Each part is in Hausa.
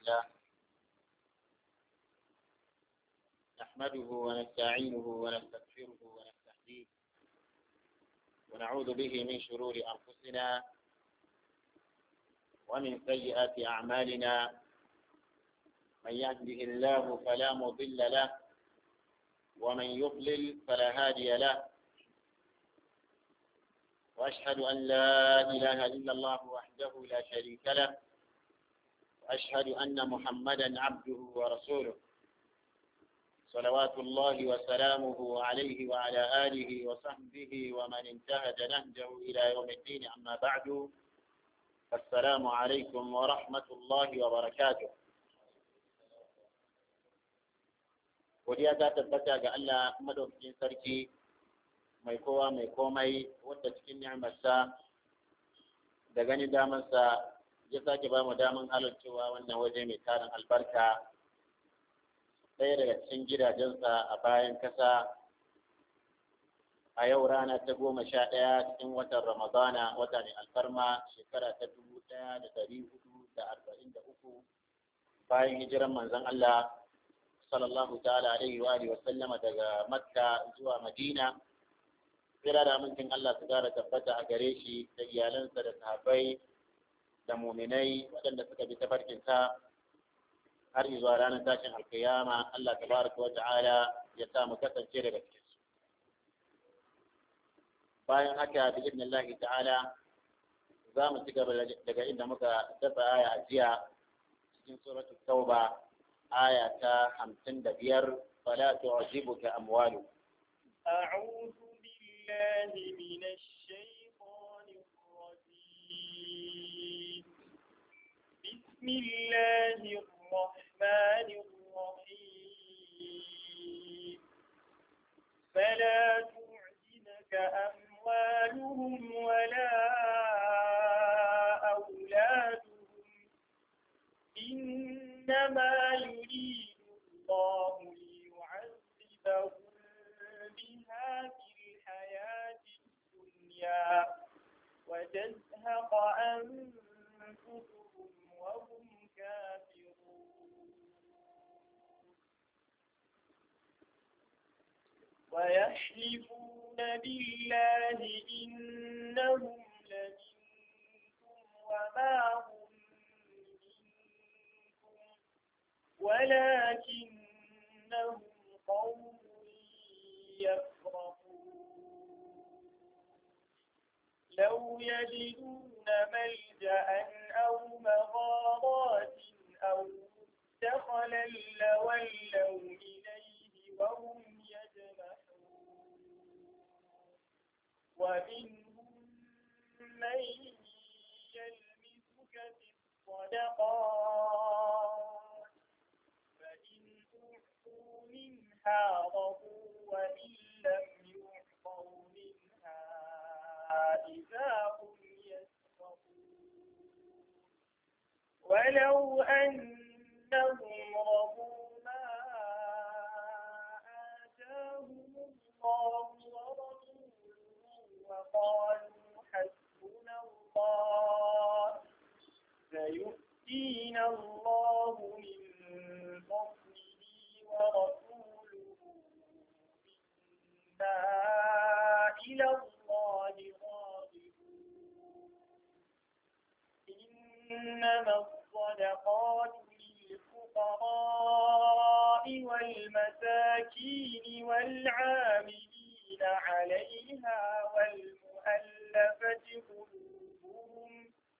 لله نحمده ونستعينه ونستغفره ونستهديه ونعوذ به من شرور أنفسنا ومن سيئات أعمالنا من يهده الله فلا مضل له ومن يضلل فلا هادي له وأشهد أن لا إله إلا الله وحده لا شريك له وأشهد أن محمدا عبده ورسوله صلوات الله وسلامه عليه وعلى آله وصحبه ومن انتهج نهجه إلى يوم الدين. أما بعد، السلام عليكم ورحمة الله وبركاته. godiya ta tabbata ga Allah madaukakin sarki mai kowa mai komai, wanda cikin ni'amarsa da gani damansa ya sake ba mu daman halarcewa wannan waje mai tarin albarka, ɗaya daga cikin gidajensa a bayan kasa, a yau rana ta 11 cikin watan Ramadana, wata mai alfarma, shekara ta 1443 bayan hijiran manzon Allah sallallahu ta'ala alaihi wa alihi wa sallama daga Makka zuwa Madina. Kira da amincin Allah su gara tabbata a gare shi da iyalansa da sahabbai da muminai waɗanda suka bi tafarkinsa har zuwa ranar tashin alkiyama. Allah tabaraka wa ta'ala ya sa mu kasance daga cikin su. Bayan haka bi idnillahi ta'ala za mu ci gaba daga inda muka dasa aya a jiya cikin suratul tauba, aya ta 55. fala tu'jibuka amwalu. أعوذ بالله من الشيطان الرجيم. بسم الله الرحمن الرحيم. فلا تعجبك أموالهم ولا أولادهم، إنما يريد الله ليعذبهم بها في الحياة الدنيا وتزهق أنفسهم وهم كافرون. ويحلفون بالله إنهم لمنكم وما هم منكم ولكنهم قوم يفرقون. لو يجدون ملجأ أو مغارات أو مدخلا لولوا إليه وهم يجمحون. ومنهم من يلمسك في الصدقات فإن أعطوا منها رضوا وإن لم يعطوا منها إذا هم يسخطون. ولو أنهم رضوا ما آتاهم الله ورسوله وقالوا حسبنا الله سيؤتينا الله من فضله ورسوله إنا إلى الله راغبون. إنما الصدقات للفقراء والمساكين والعاملين عليها والمؤلفة قلوبهم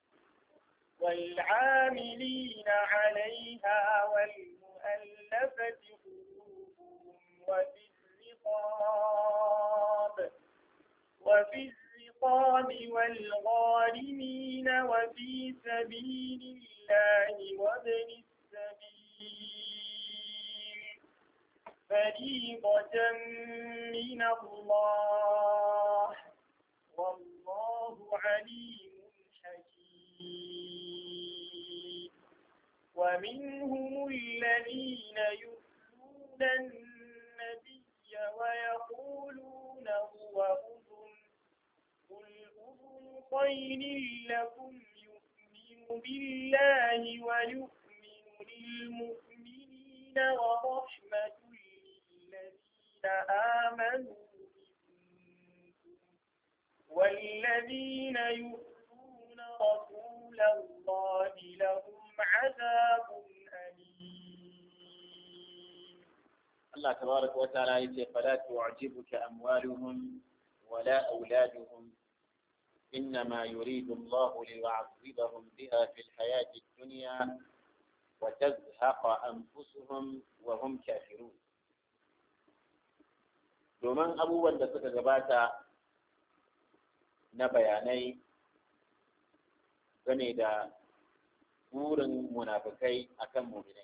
وفي الرقاب والغارمين وفي سبيل الله وابن السبيل فريضة من الله والله عليم حكيم. ومنهم الذين يؤذون النبي ويقولون هو أذن قل أذن خير لكم يؤمن بالله ويؤمن للمؤمنين ورحمة للذين آمنوا منكم والذين يؤذون رسول الله لهم عذاب أليم. الله تبارك وتعالى يقول فلا تعجبك أموالهم ولا أولادهم إنما يريد الله ليعذبهم بها في الحياة الدنيا وتزهق أنفسهم وهم كافرون. domin abubuwan da suka gabata na bayanai game da burin munafikai akan muminai,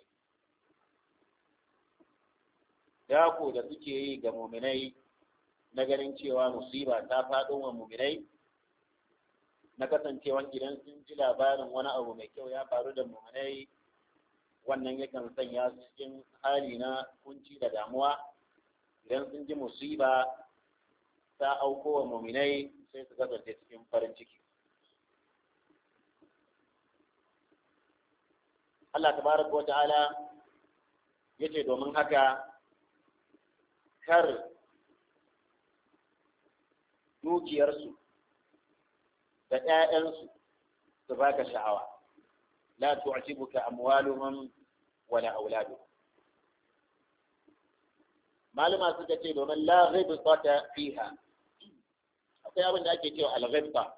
dako da suke yi ga muminai na ganin cewa musiba ta faɗo wa muminai, na kasancewan idan sun ji labarin wani abu mai kyau ya faru da muminai, wannan yakan sanya su cikin hali na kunci da damuwa. Idan sun ji musiba ta auko wa muminai sai su kasance cikin farin ciki. Allah tabaraka wa ta'ala yace domin haka kar dukiyarsu da ‘ya'yansu su baka sha'awa, la tu'jibuka amwaluhum wala auladuhum. Malama suka ce domin la ghibta fiha, akwai abin da ake cewa al-ghibta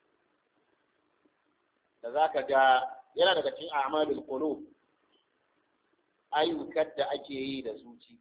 da zaka ga yana daga cikin a'malul qulub, ayyukan da ake yi da zuci.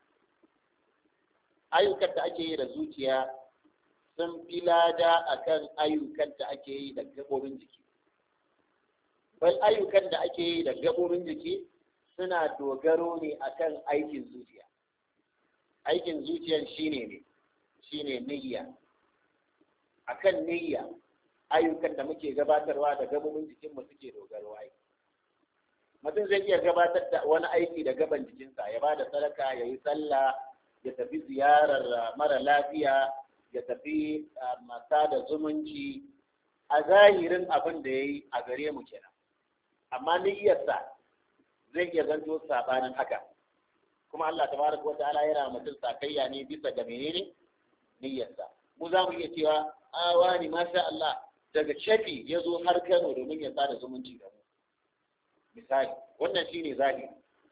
Ayyukan da ake yi da zuciya sun fi lada akan ayyukan da ake yi da gabobin jiki. Bal ayyukan da ake yi da gabobin jiki suna dogaro ne akan aikin zuciya. Aikin zuciyan shine niyya. Akan niyya ayyukan da muke gabatarwa da gabobin jikinmu suke dogaro ai. Mutum zai iya gabatar da wani aiki da gaban jikinsa, ya ba da sadaka, ya yi sallah, ya tafi ziyarar mara lafiya, ya tafi masa da zumunci, a zahirin abin da ya yi a gare mu kenan. Amma niyyarsa zai iya zanto sabanin haka. Kuma Allah tabaraka wata'ala yana mutum sakayya ne bisa ga menene niyyarsa. Mu za mu iya cewa wani masha Allah daga Shafi ya zo har Kano domin ya sada zumunci da mu. Misali, wannan shine zahiri.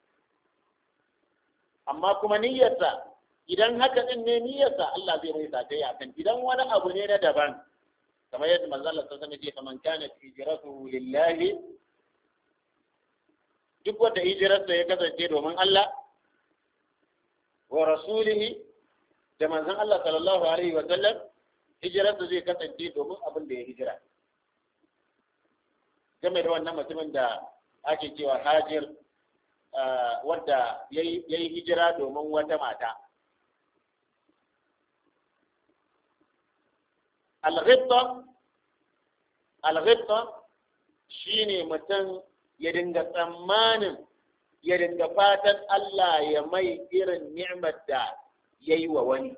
Amma kuma niyyarsa, idan haka din ne niyyarsa, Allah zai mai sakayya kan. Idan wani abu ne na daban, kamar yadda manzo Allah sallallahu alaihi wasallam ya ce man kana hijratuhu lillahi, duk wanda hijirarsa ya kasance domin Allah wa rasulihi da manzon Allah sallallahu alaihi wa sallam, hijirarsa zai kasance domin abin da ya hijira. Game da wannan mutumin da ake cewa Hajir, wanda ya yi hijira domin wata mata. Al-ghibta shine mutum ya dinga tsammanin, ya dinga fatan Allah ya mai irin ni'mar da ya yi wa wani.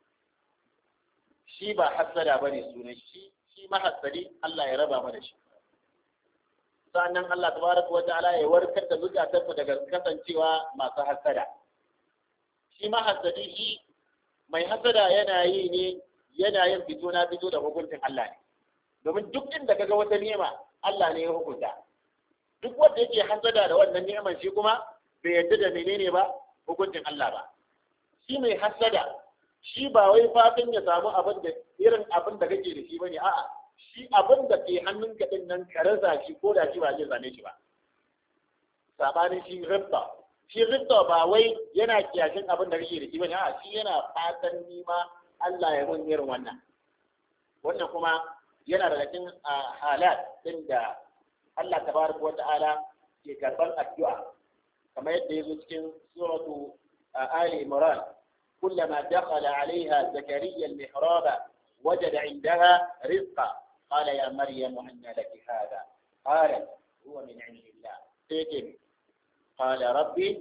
Shi ba hassada ba ne sunan shi mahassadi, Allah ya raba mana shi. Sannan Allah tabaraka wa ta'ala ya warkar da zukatanmu daga kasancewa masu hassada. Shi mahassadi, shi mai hassada yana yin fito na fito da hukuncin Allah ne. Domin duk inda kaga wata ni'ima, Allah ne ya hukunta. Duk wanda yake hasada da wannan ni'imar shi kuma bai yarda da menene ba hukuncin Allah ba. Shi mai hasada, shi ba wai fatan ya samu irin abin da kake da shi bane, a'a shi abin da ke hannun ka din nan ka rasa shi ko da shi ba zai same shi ba. Sabanin shi rifta ba wai yana kiyashin abin da kake da shi bane, a'a shi yana fatan nima Allah ya mun irin wannan. Wannan kuma yana daga cikin halat din da Allah tabaraka wa ta'ala ke karban addu'a, kamar yadda yazo cikin suratu Ali Imran, kullama dakhala 'alayha zakariya al-mihraba wajada 'indaha rizqa qala ya maryam anna laki hadha qalat huwa min 'indillah sayyidim qala rabbi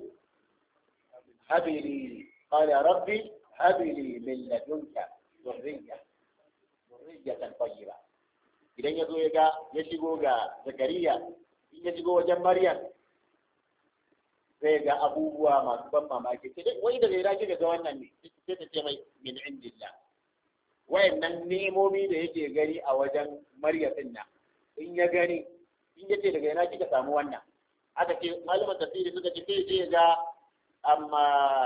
hab li min ladunka dhurriyyatan tayyiba. Idan ya zo ya shigo ga Zakariya, in ya shigo wajen Maryam, zai ga abubuwa masu ban mamaki ce wai da bai rage ga wannan ne sai ta ce mai min indillah wayannan nemomi da yake gani a wajen Maryam din nan in ya gani in yace daga ina kika samu wannan aka ce malaman tafsiri suka ce sai ga amma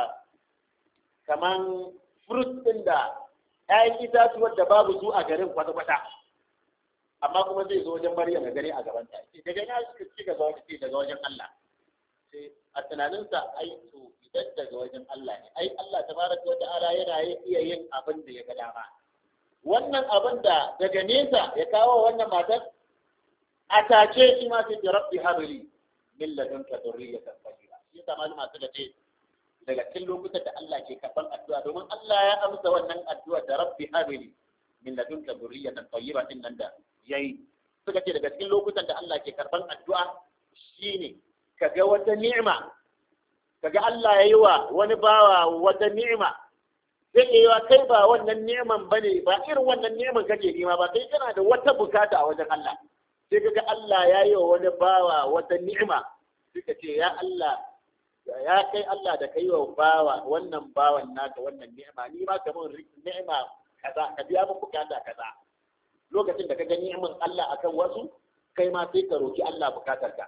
kaman fruit din da ƴaƴan itatuwar da babu su a garin kwata-kwata amma kuma zai zo wajen Maryam ya gani a gaban ta daga ina kika zo ce daga wajen Allah sai a tunaninsa ai to idan daga wajen Allah ne ai Allah tabaraka wa ta'ala yana iya yin abin da ya ga dama wannan abin da daga nesa ya kawo wannan matar a tace shi ma sai rabbi habli min ladunka dhurriyatan tayyiba shi yasa malama suka ce daga cikin lokutan da Allah ke karban addu'a domin Allah ya amsa wannan addu'a da rabbi habli min ladunka dhurriyatan tayyiba din nan da yayi suka ce daga cikin lokutan da Allah ke karban addu'a shine kaga wata ni'ima kaga Allah yayi wa wani bawa wata ni'ima sai yi wa kai ba wannan ni'iman bane ba irin wannan ni'iman kake nema ba sai kana da wata bukata a wajen Allah sai kaga Allah yayi wa wani bawa wata ni'ima suka ce ya Allah ya kai Allah da kai wa bawa wannan bawan naka wannan ni'ima ni ma kamar ni'ima kaza ka biya mun bukata kaza lokacin da ka ga ni'imin Allah akan wasu kai ma sai ka roki Allah bukatarka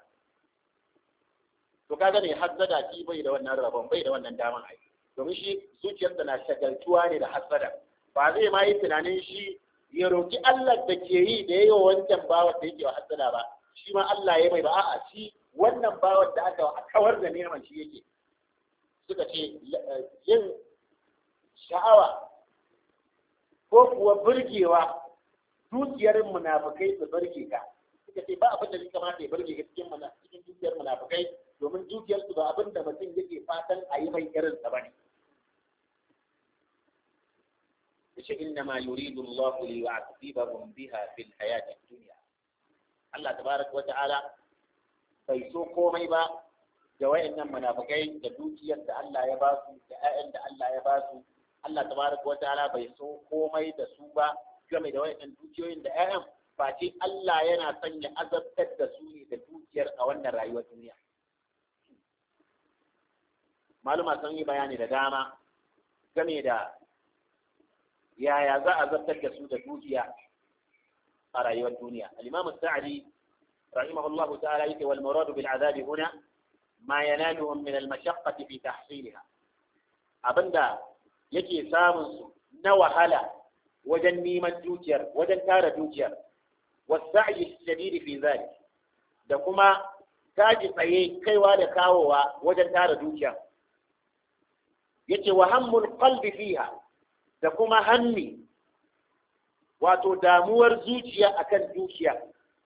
to kaga ne hassada shi bai da wannan rabon bai da wannan daman ai domin shi zuciyarsa na shagaltuwa ne da hassada ba zai ma yi tunanin shi ya roki Allah da ke yi da yayi wancan bawan da yake wa hassada ba shi ma Allah ya mai ba a'a shi wannan bawan da aka kawar da neman shi yake suka ce yin sha'awa ko kuwa burgewa dukiyar munafikai su burge ka suka ce ba abin da zai kamata ya burge ka cikin dukiyar munafikai domin dukiyar su ba abin da mutum yake fatan a yi mai irin sa bane yace inna ma yuridu Allah li yu'adhibahum biha fil hayati dunya Allah tabaraka wa ta'ala bai so komai ba da wayannan munafikai da dukiyar da Allah ya ba su da ƴaƴan da Allah ya ba su Allah tabaraka wa ta'ala bai so komai da su ba game da wayannan dukiyoyin da ƴaƴan face Allah yana sanya azabtar da su ne da dukiyar a wannan rayuwar duniya maluma sun yi bayani da dama game da yaya za a zartar da su da dukiya a rayuwar duniya al-imam as-sa'di rahimahullahu ta'ala yake wal murad bil adab huna ma yanaluhum min al-mashaqqati fi tahsilha abinda yake samun su na wahala wajen neman dukiyar wajen tara dukiyar was-sa'i shadid fi zalik da kuma taji tsaye kaiwa da kawowa wajen tara dukiyar yace wa hammul qalbi fiha da kuma hanni wato damuwar zuciya akan dukiya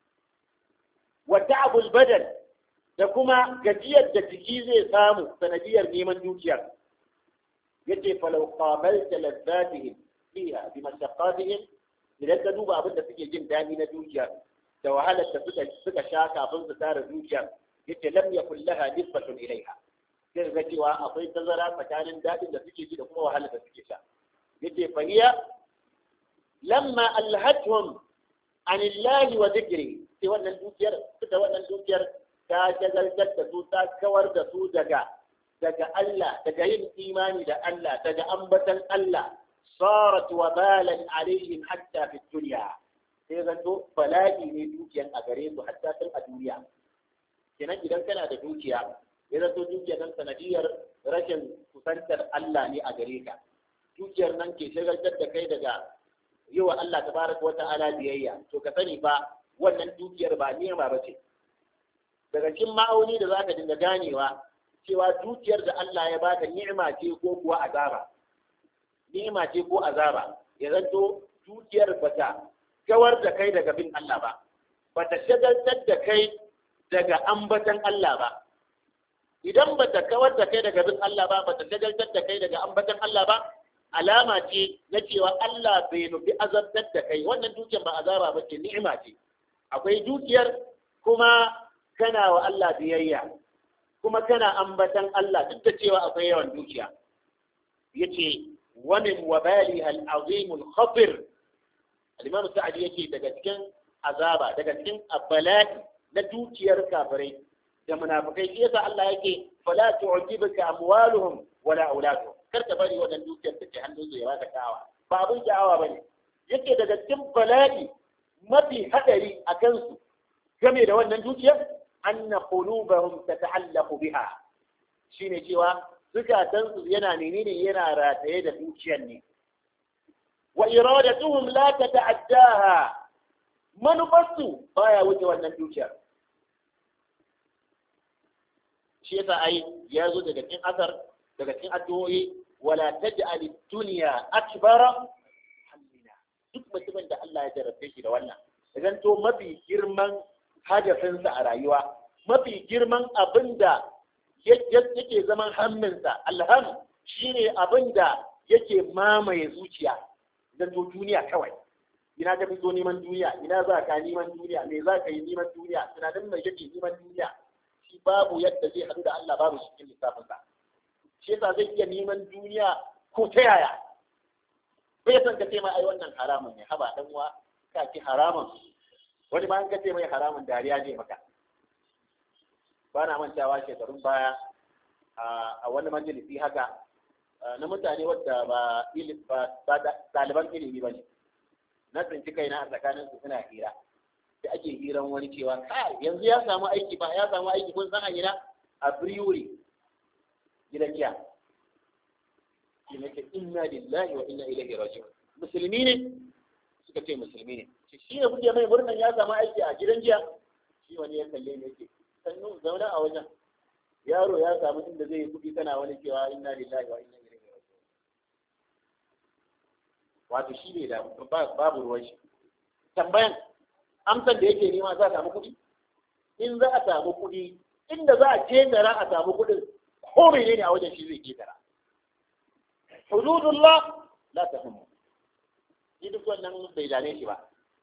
wa ta'abul badal da kuma gajiyar da jiki zai samu sanadiyar neman dukiyar yace falau qabalta ladzatihim fiha bi mashaqqatihim idan ka duba abin da suke jin dadi na dukiyar da wahalar da suka sha kafin su tara dukiyar yace lam yakul laha nisbatun ilaiha sai ga cewa akwai tazara tsakanin dadin da suke ji da kuma wahalar da suke sha yace fahiya lamma alhatuhum an Allah wa dhikri sai wannan dukiyar ta shagaltar da su ta kawar da su daga Allah daga yin imani da Allah daga ambatan Allah sarat wabalan alaihim hatta fi dunya sai zanto bala'i ne dukiyar a gare su hatta tun a duniya kenan idan kana da dukiya ya zanto dukiyar nan sanadiyar rashin kusantar Allah ne a gare ka dukiyar nan ke shagaltar da kai daga yi wa Allah tabaraka wa ta'ala biyayya to ka sani fa wannan dukiyar ba ni'ima ba ce daga cikin ma'auni da zaka dinga ganewa cewa dukiyar da Allah ya baka ni'ima ce ko kuwa azaba ni'ima ce ko azaba ya zanto dukiyar bata kawar da kai daga bin Allah ba bata shagaltar da kai daga ambatan Allah ba idan bata kawar da kai daga bin Allah ba bata shagaltar da kai daga ambatan Allah ba alama ce na cewa Allah bai nufi azabtar da kai wannan dukiyar ba azaba ba ce ni'ima ce akwai dukiyar kuma kana wa Allah biyayya kuma kana ambatan Allah duk da cewa akwai yawan dukiya yace wa min wabaliha al-azim al-khatir al-imam Sa'di yake daga cikin azaba daga cikin bala'i na dukiyar kafirai da munafikai shi yasa Allah yake fala tu'jibuka amwaluhum wala auladuhum kar ka bari wannan dukiyar take hannun su ya baka sha'awa ba abin sha'awa bane yake daga cikin bala'i mafi hadari a kansu game da wannan dukiyar anna qulubahum tata'allaqu biha shine cewa zukatansu yana menene yana rataye da dukiyar ne wa iradatuhum la tata'addaha manufarsu baya wuce wannan dukiyar shi yasa ai ya zo daga cikin asar daga cikin addu'o'i wala taj'al ad-dunya akbara hammina duk mutumin da Allah ya jarrabe shi da wannan idan to mafi girman hadafinsa a rayuwa mafi girman abinda yake zaman hamminsa alham shine abinda yake mamaye zuciya idan to duniya kawai ina ka fito neman duniya ina za ka neman duniya me za ka yi neman duniya tunanin mai yake neman duniya shi babu yadda zai haɗu da Allah babu cikin lissafinsa shi yasa zai iya neman duniya ko ta yaya bai san ka ce mai ai wannan haramun ne haba dan uwa ka ki haramun wani ma an ka ce mai haramun dariya ne maka ba na mantawa shekarun baya a wani majalisi haka na mutane wadda ba ɗaliban ilimi ba ne na tsinci kaina a tsakanin su suna hira da ake hiran wani cewa kai yanzu ya samu aiki ba ya samu aiki kun san a ina a brewery gidan giya shi ne ke inna lillahi wa inna ilaihi raji'un musulmi ne suka ce musulmi ne shi ne kuke mai murnan ya samu aiki a gidan giya shi wani ya kalle ne yake sannu zauna a wajen yaro ya samu inda zai yi kuɗi tana wani cewa inna lillahi wa inna ilaihi raji'un wato shi ne da babu ruwan shi tambayan amsar da yake nema za a samu kuɗi in za a samu kuɗi inda za a ketara a samu kuɗin ko menene a wajen shi zai ketara hududullah la tahum ni duk wannan bai dane shi ba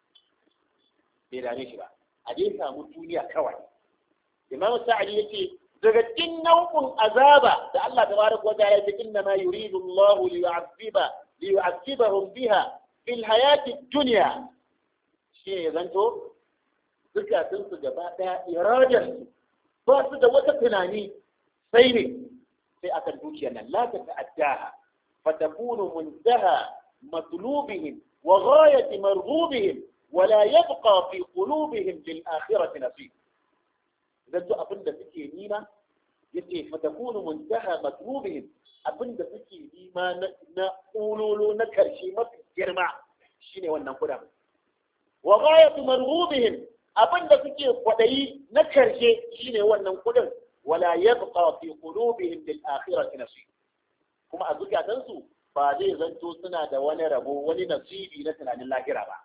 a dai samu duniya kawai imam sa'adi yake daga cikin nau'in azaba da Allah tabaraka wa ta'ala ya inna ma yuridu Allah liyu'azzibahum biha fil hayati dunya shi ya zanto zukatun su gaba daya iradar su ba su da wata tunani sai ne sai akan dukiyar nan la ta ta'addaha fatakunu muntaha matlubihim wa ghayati marghubihim ولا يبقى في قلوبهم للآخرة نصيب idan to abin da suke nima yace fatakunu muntaha matlubihim abin da suke nima na ulolo na karshe mafi girma shine wannan kudan wa ghayatu marghubihim abin da suke kwadayi na karshe shine wannan kudan wala yabqa fi qulubihim lil akhirati nasib kuma a zukatan su ba zai zanto suna da wani rabo wani nasibi na tunanin lahira ba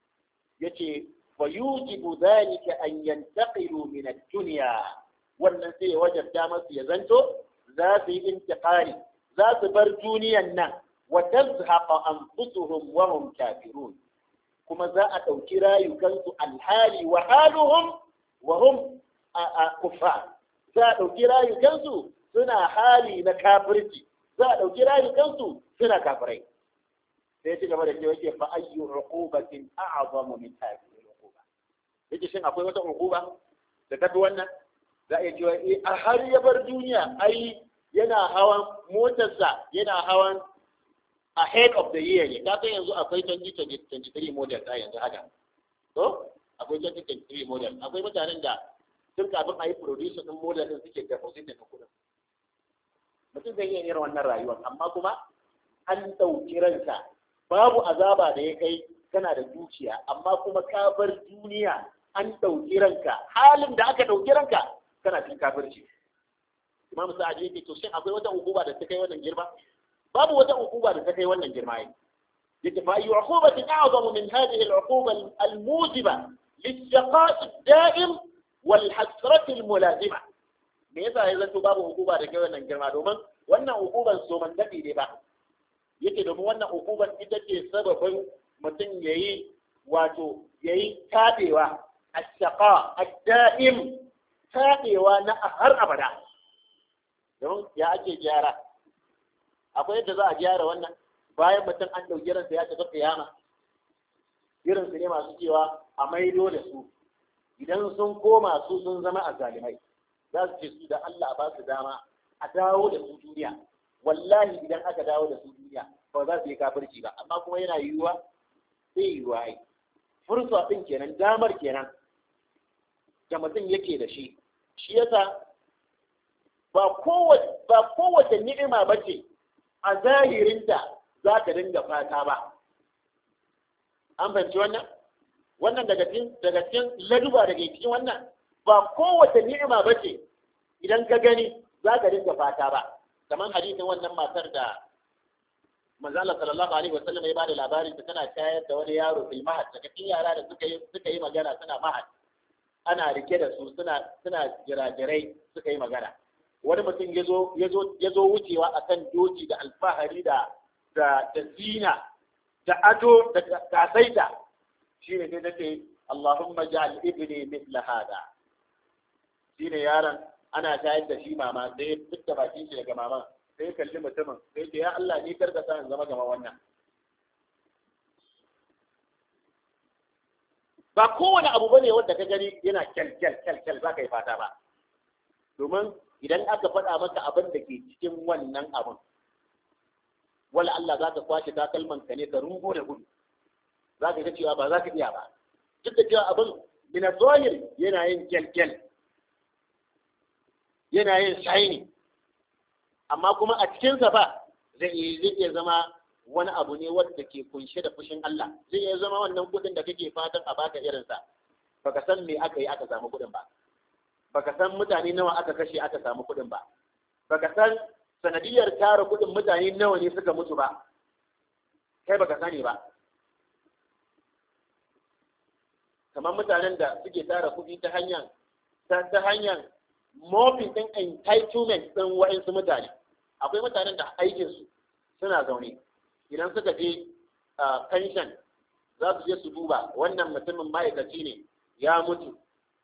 yace fayujibu dhalika an yantaqilu min ad-dunya wannan sai ya wajabta masu ya zanto za su yi intiqali za su bar duniyan nan wa tazhaqa anfusuhum wa hum kafirun kuma za a dauki rayukansu alhali wa haluhum wa hum kuffar za a dauki rayukansu suna hali na kafirci za a dauki rayukansu suna kafirai sai ci gaba da cewa yake fa ayyu uqubatin a'zamu min hadhihi al-uquba yake shin akwai wata uquba da ta fi wannan za a iya cewa a har ya bar duniya ai yana hawan motarsa yana hawan ahead of the year ne ka san yanzu akwai 2023 model ta yanzu haka to akwai 2023 model akwai mutanen da tun kafin a yi producer din model din suke deposit da kudin mutum zai iya yin wannan rayuwar amma kuma an ɗauki ranka babu azaba da ya kai kana da dukiya amma kuma ka bar duniya an ɗauki ranka halin da aka ɗauki ranka kana cikin kafirci imam sa'adi yake to shin akwai wata hukuma da ta kai wannan girma babu wata hukuma da ta kai wannan girma yake fa ayu uqubatin a'zamu min hadhihi al-uquba al-mujiba lis-shaqa'i ad-da'im wal-hasrati al-mulazima me yasa ya zanto babu hukuma da kai wannan girma domin wannan hukuman so man dade ne ba yake domin wannan hukumar ita ce sababin mutum yayi tabewa ash-shaqa ad-da'im tabewa na har abada don ya ake gyara akwai yadda za a gyara wannan bayan mutum an dauki ransa ya tafi kiyama irin su ne masu cewa a maido da su idan sun koma su sun zama azalimai za su ce su da Allah a ba su dama a dawo da su duniya. Wallahi idan aka dawo da su duniya ba za su yi kafirci ba, amma kuma yana yiwuwa sai yiwuwa ai. Fursa ɗin kenan, damar kenan da mutum yake da shi. Shi yasa ba kowace ni'ima ba ce a zahirinta za ka dinga fata ba. An fahimci wannan? Wannan daga cikin laduba daga cikin wannan, ba kowace ni'ima ba ce idan ka gani za ka dinga fata ba. Kamar hadisin wannan matar da manzo Allah sallallahu alaihi wasallam ya bada labarin ta, tana tayar da wani yaro fil mahad, daga cikin yara da suka yi magana suna mahad, ana rike da su suna jirajirai suka yi magana. Wani mutum ya zo wucewa akan doki da alfahari da zina da ado da kasaita, shine sai nace Allahumma ja'al ibni mithla hada. Shine yaron ana tayar da shi mama, sai ya fitta bakin shi daga mama, sai ya kalli mutumin sai ce ya Allah ni karka sa in zama gama wannan. Ba kowane abu bane wanda ka gani yana kyal za ka yi fata ba, domin idan aka faɗa maka abin da ke cikin wannan abin, wala Allah za ka kwashe takalman ka ne ka rungo da gudu, za ka ga cewa ba za ka iya ba, duk da cewa abin mina zahir yana yin kyal yana yin shiny, amma kuma a cikinsa ba zai iya zama wani abu ne wanda ke kunshe da fushin Allah. Zai iya zama wannan kudin da kake fatan a baka irinsa, baka san me aka yi aka samu kudin ba, baka san mutane nawa aka kashe aka samu kudin ba, baka san sanadiyar tara kudin mutane nawa ne suka mutu ba, kai baka sani ba. Kamar mutanen da suke tara kudi ta hanyar mofin ɗin entitlement ɗin wa'insu mutane. Akwai mutanen da aikinsu suna zaune, idan suka je pension za su je su duba wannan mutumin ma'aikaci ne, ya mutu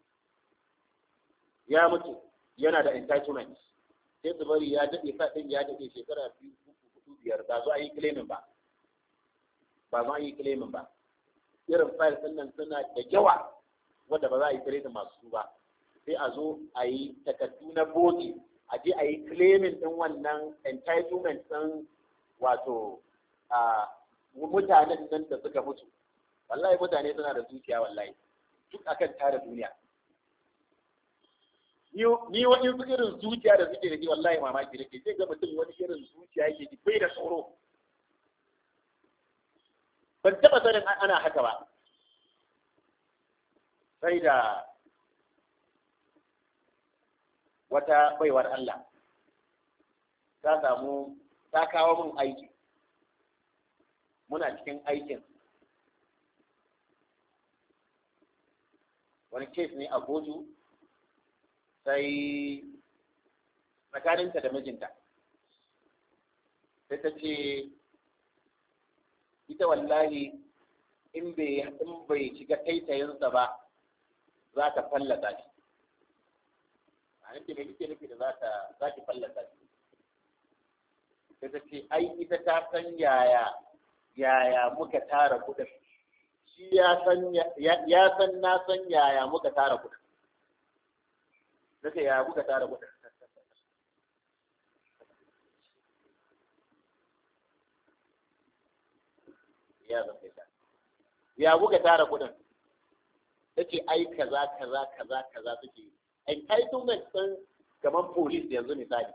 yana da entitlement, sai su bari ya daɗe faɗin ya daɗe shekara 2, 4, 5 ba zo a yi claiming ba, irin fayil ɗin nan suna da yawa wanda ba za a yi claiming masu su ba, sai a zo a yi takardu na bogi, a je a yi claiming ɗin wannan entitlement ɗin wato mutanen nan da suka mutu. Wallahi mutane suna da zuciya, wallahi duk akan tara duniya. Ni wani irin zuciya da suke da ke wallahi mamaki da ke, sai ga mutum wani irin zuciya yake ji bai da tsoro. Ban taɓa sanin ana haka ba, sai da wata baiwar Allah ta kawo min aiki, muna cikin aikin wani kes ne a kotu, sai tsakaninta da mijinta sai ta ce ita wallahi in bai shiga taitayinsa ba za ta fallasa shi. A nake da kike nufi da za ki fallasa shi? Sai ta ce ai ita ta san yaya muka tara kudin, shi ya san na san yaya muka tara kudin. Nake yaya muka tara kudin? Ya buga tara kudin? Take ai kaza suke yi. Entitlement ɗin kamar police yanzu misali,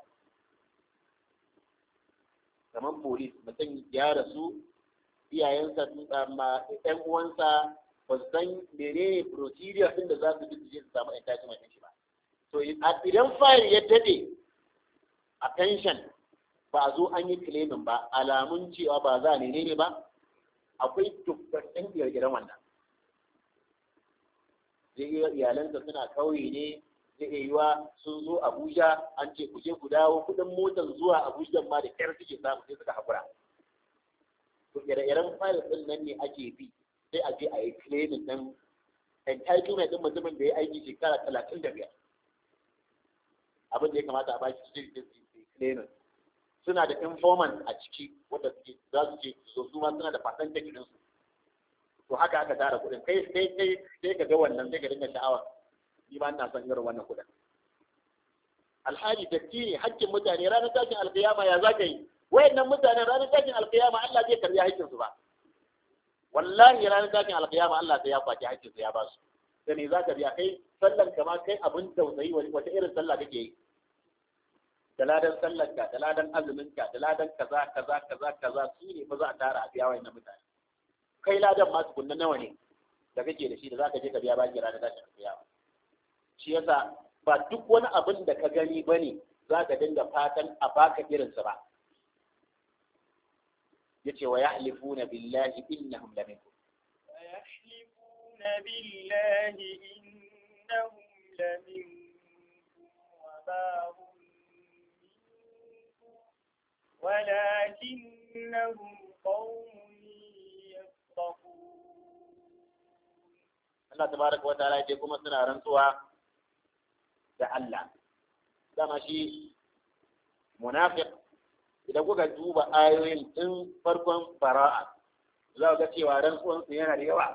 kamar police mutum ya rasu, iyayensa ɗan uwansa ba su san menene procedure ɗin da za su bi su je su samu entitlement ɗin shi ba. To idan fayil ya dade a pension ba a zo an yi claiming ba, alamun cewa ba za a ne ba, akwai dubban ire-iren wannan. Zai iya iyalansa suna kauye ne, zai iya yiwa sun zo Abuja an ce ku je ku dawo, kudin motar zuwa Abuja ma da kyar suke samu sai suka haƙura. To ire-iren fayil ɗin nan ne ake bi, sai a je a yi claiming ɗin entitlement ɗin mutumin da ya aiki shekara 35. Abin da ya kamata a bashi su claiming. Suna da informant a ciki wanda suke za su ce su ma suna da percentage ɗinsu. To haka aka tara kuɗin, kai ka ga wannan sai ka dinga sha'awa, ni ba ina son irin wannan kuɗin. alhali datti ne hakkin mutane ranar tashin alkiyama ya zaka yi wayannan mutane ranar tashin alkiyama Allah zai karbi hakkin su ba wallahi ranar tashin alkiyama Allah sai ya kwaci hakkin su ya ba su da me zaka biya kai sallan kama kai abin tausayi wata irin sallah kake yi da ladan sallarka da ladan azuminka da ladan kaza kaza kaza kaza su ne fa za a tara a biya wayannan mutane kai ladan ma tukunna nawa ne da kake da shi da zaka je ka biya baki ranar tashin alkiyama shi yasa ba duk wani abin da ka gani bane za ka dinga fatan a baka irinsa ba yace wa yahlifuna billahi innahum laminkum wa yahlifuna billahi innahum laminkum wa ma hum minkum walakinnahum qaumun yafraqun Allah tabaraka wa ta'ala yace kuma suna rantsuwa da Allah dama shi munafiq idan kuka duba ayoyin din farkon fara'a za ku ga cewa rantsuwansu yana da yawa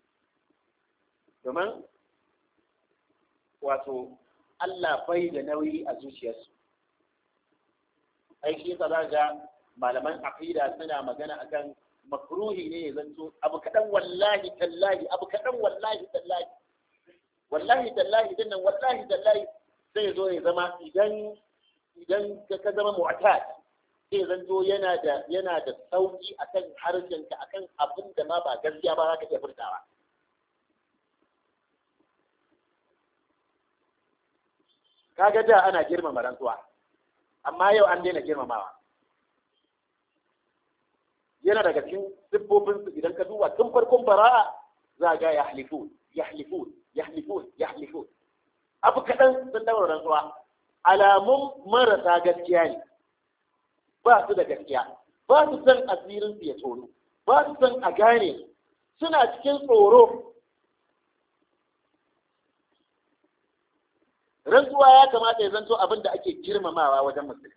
domin wato Allah bai da nauyi a zuciyarsu ai shi yasa za ga malaman aqida suna magana akan makruhi ne ya zanto abu kadan wallahi tallahi abu kadan wallahi tallahi wallahi tallahi dinnan wallahi tallahi sai zo ya zama idan ka zama mu'tad sai zanto yana da sauki akan harshenka akan abin da ma ba gaskiya ba za ka iya furtawa kaga da ana girmama rantsuwa amma yau an daina girmamawa yana daga cikin siffofin su idan ka duba tun farkon bara'a za ga yahlifun abu kaɗan sun daura rantsuwa alamun marasa gaskiya ne ba su da gaskiya ba su san asirin su ya tsoro ba su san a gane suna cikin tsoro rantsuwa ya kamata ya zanto abin da ake girmamawa wajen musulmi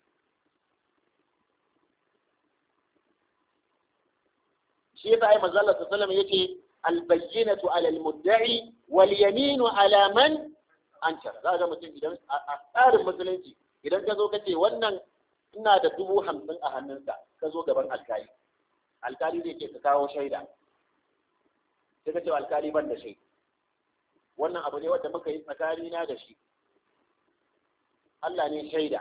shi yasa ai manzo Allah sallallahu alaihi wasallam yace al-bayyinatu 'ala al-mudda'i wal yaminu 'ala man ankara za ga mutum idan a tsarin musulunci idan ka zo ka ce wannan ina da 50,000 a hannunsa ka zo gaban alkali alkali zai ce ka kawo shaida sai ka ce alkali ban da shaida wannan abu ne wanda muka yi tsakanina da shi Allah ne shaida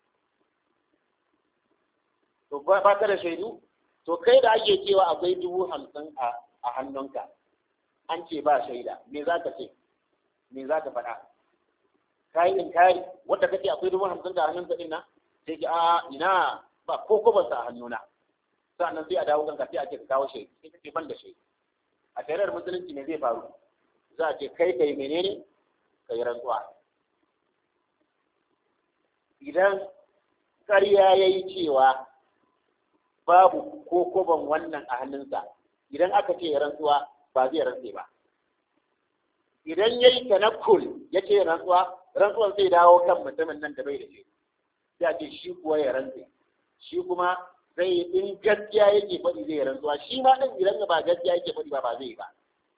to ba ka da shaidu to kai da ake cewa akwai 50,000 a hannunka an ce ba shaida me za ka ce me za ka faɗa ka yi inkari wanda kake akwai 50,000 a hannunka ɗin nan sai ki a ina ba ko kobansa a hannuna sannan sai a dawo kanka sai a ce ka kawo shaidu sai kake ban da shaidu a shari'ar musulunci ne zai faru za a ce kai kai menene ka yi rantsuwa idan ƙarya ya yi cewa babu ko koban wannan a hannunsa idan aka ce rantsuwa ba zai rantse ba idan ya yi tanakkul ya ce rantsuwan zai dawo kan mutumin nan da bai da shi sai a ce shi kuwa ya rantse shi kuma zai in gaskiya yake faɗi zai rantsuwa shi ma ɗin idan ba gaskiya yake faɗi ba zai yi ba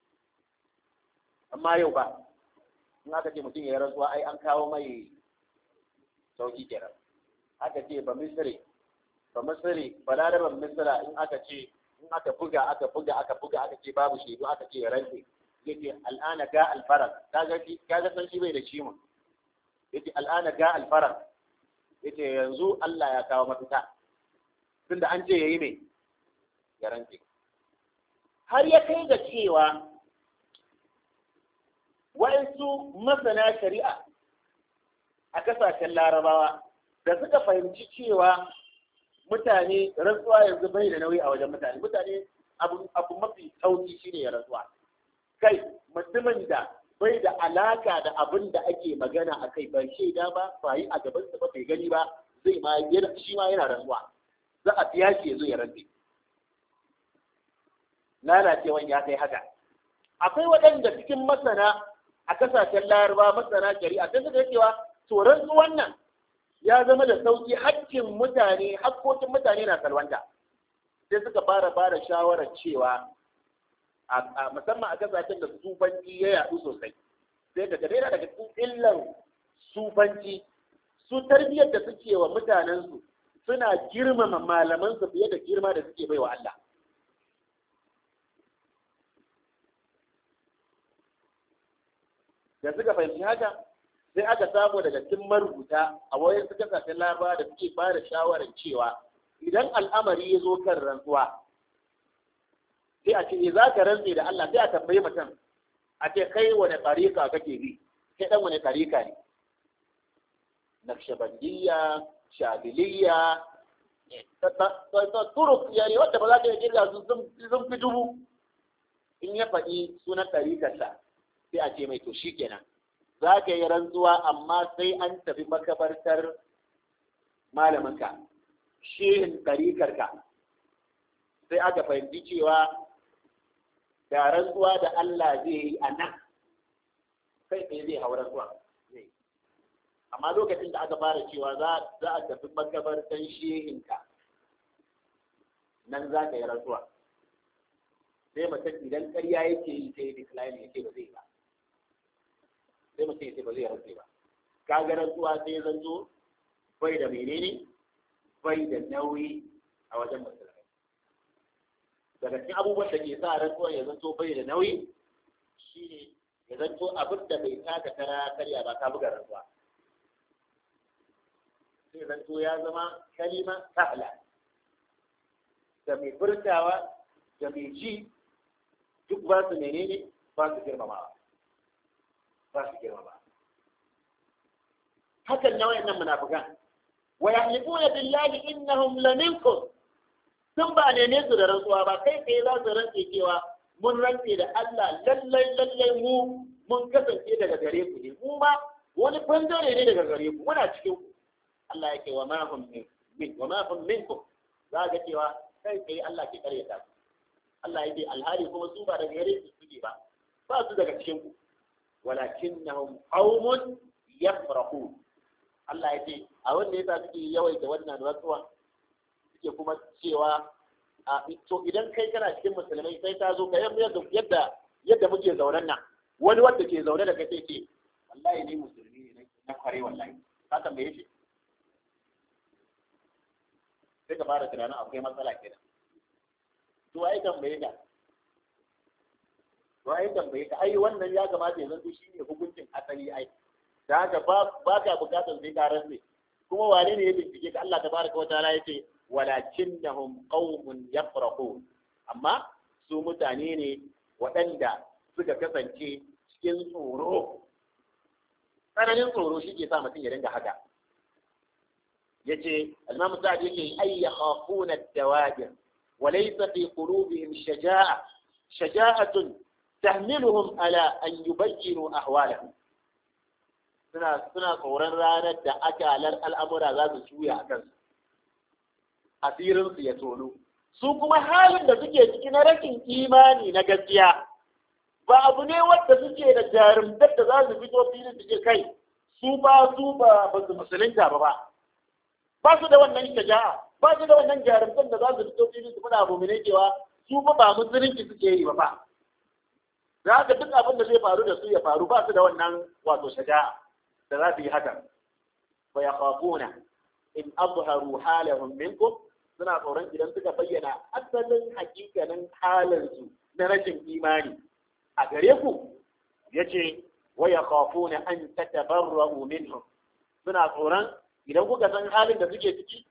amma yau ba in aka ce mutum ya rantsuwa ai an kawo mai sauki kenan aka ce ba misri balaraban misra in aka ce in aka buga aka ce babu shaidu aka ce ya rantse yace al'ana ga alfaran kaga san shi bai da shi mu yace al'ana ga alfaran yace yanzu Allah ya kawo mafita tunda an ce yayi me ya rantse har ya kai ga cewa wa'ansu masana shari'a a kasashen larabawa da suka fahimci cewa mutane rantsuwa yanzu bai da nauyi a wajen mutane abu mafi sauki shine ya rantsuwa kai mutumin da bai da alaka da abin da ake magana a kai bai shaida ba yi a gaban sa ba bai gani ba zai ma shi ma yana rantsuwa za a biya shi ya zo ya rantse lalacewan ya kai haka akwai waɗanda cikin masana a kasashen laraba masana shari'a sai suka cewa to rantsuwan nan ya zama da sauki hakkokin mutane na salwanta sai suka fara shawarar cewa a musamman a kasashen da sufanci ya yaɗu sosai sai daga daina daga cikin illan sufanci su tarbiyyar da suke wa mutanensu suna girmama malamansu fiye da girma da suke bai wa Allah. Da suka fahimci haka sai aka samu daga cikin marubuta a wayan su kasashen Larabawa da suke ba da shawarar cewa idan al'amari ya zo kan rantsuwa sai a ce za ka rantse da Allah sai a tambayi mutum a ce kai wani tarika kake bi, kai dan wani tarika ne, naqshbandiyya, shabiliyya, turuk yani wanda ba za ka yi kirga su sun fi dubu. In ya faɗi sunan tarikarsa sai a ce mai to shikenan za ka yi rantsuwa amma sai an tafi makabartar malaminka shehin tarikarka. Sai aka fahimci cewa da rantsuwa da Allah zai yi a nan kai tsaye zai hau rantsuwa. Amma lokacin da aka fara cewa za a tafi makabartar shehinka nan za ka yi rantsuwa, sai mutum idan ƙarya yake yi sai decline ya ce ba zai ba, sai mutum ya ce ba zai rantse ba. Ka ga rantsuwa sai zanto bai da menene, bai da nauyi a wajen musulmai. Daga cikin abubuwan da ke sa rantsuwa ya zanto bai da nauyi shine ya zanto abin da bai taka kara karya ba ka buga rantsuwa, sai zanto ya zama kalima sahla da mai furtawa da mai ji duk ba su menene, ba su girmamawa, ba su girmama. Hakan na wayannan munafikan wa yahlifuna billahi innahum laminkum, sun ba ne su da rantsuwa ba, kai kai za su rantse cewa mun rantse da Allah lallai mu mun kasance daga gare ku ne, mu ma wani bangare ne daga gare ku, muna cikin ku. Allah yake wa ma hum minkum, za ga cewa kai kai Allah ke karyata ku. Allah yake alhali kuma su ba daga gare su suke ba, ba su daga cikin ku. Walakinnahum qaumun yafrahun. Allah yake a wanda yasa suke yawaita wannan rantsuwa suke kuma cewa to idan kai kana cikin musulmai sai ta zo ka yadda muke zaunen nan, wani wanda ke zaune da kai sai ce wallahi ni musulmi ne na kware wallahi, ka tambaye shi sai ka fara tunanin akwai matsala kenan. To ai tambaye ka ai wannan ya kamata ya zanto shine hukuncin asali ai, da haka ba ka bukatar sai ka rantse. Kuma wane ne ya bincike ka? Allah tabaraka wa ta'ala yace walakinnahum qaumun yafrahun, amma su mutane ne waɗanda suka kasance cikin tsoro. Tsananin tsoro shi ke sa mutum ya dinga haka. yace al-Imam Sa'di yake ay yakhafuna ad-dawajir wa laysa fi qulubihim shaja'atun tahmiluhum ala an yubayyinu ahwalahum. Suna tsoron ranar da akalar al'amura za su juya a kansu, asirinsu ya tono. Su kuma halin da suke ciki na rashin imani na gaskiya ba abu ne wanda suke da jarumtar da za su fito filin su ce kai su ba su musulunta ba su da wannan shaja'a, ba su da wannan jarumtar da za su fito filin su muna abu ne cewa su ba musulunci suke yi ba. Za ka duk abin da zai faru da su ya faru, ba su da wannan wato shaja'a da za su yi hakan. Fa yakhafuna in azharu halahum minkum, suna tsoron idan suka bayyana asalin hakikanin halinsu na rashin imani a gare ku, yace wa yakhafuna an tatabarra'u minhum, suna tsoron idan kuka san halin da suke ciki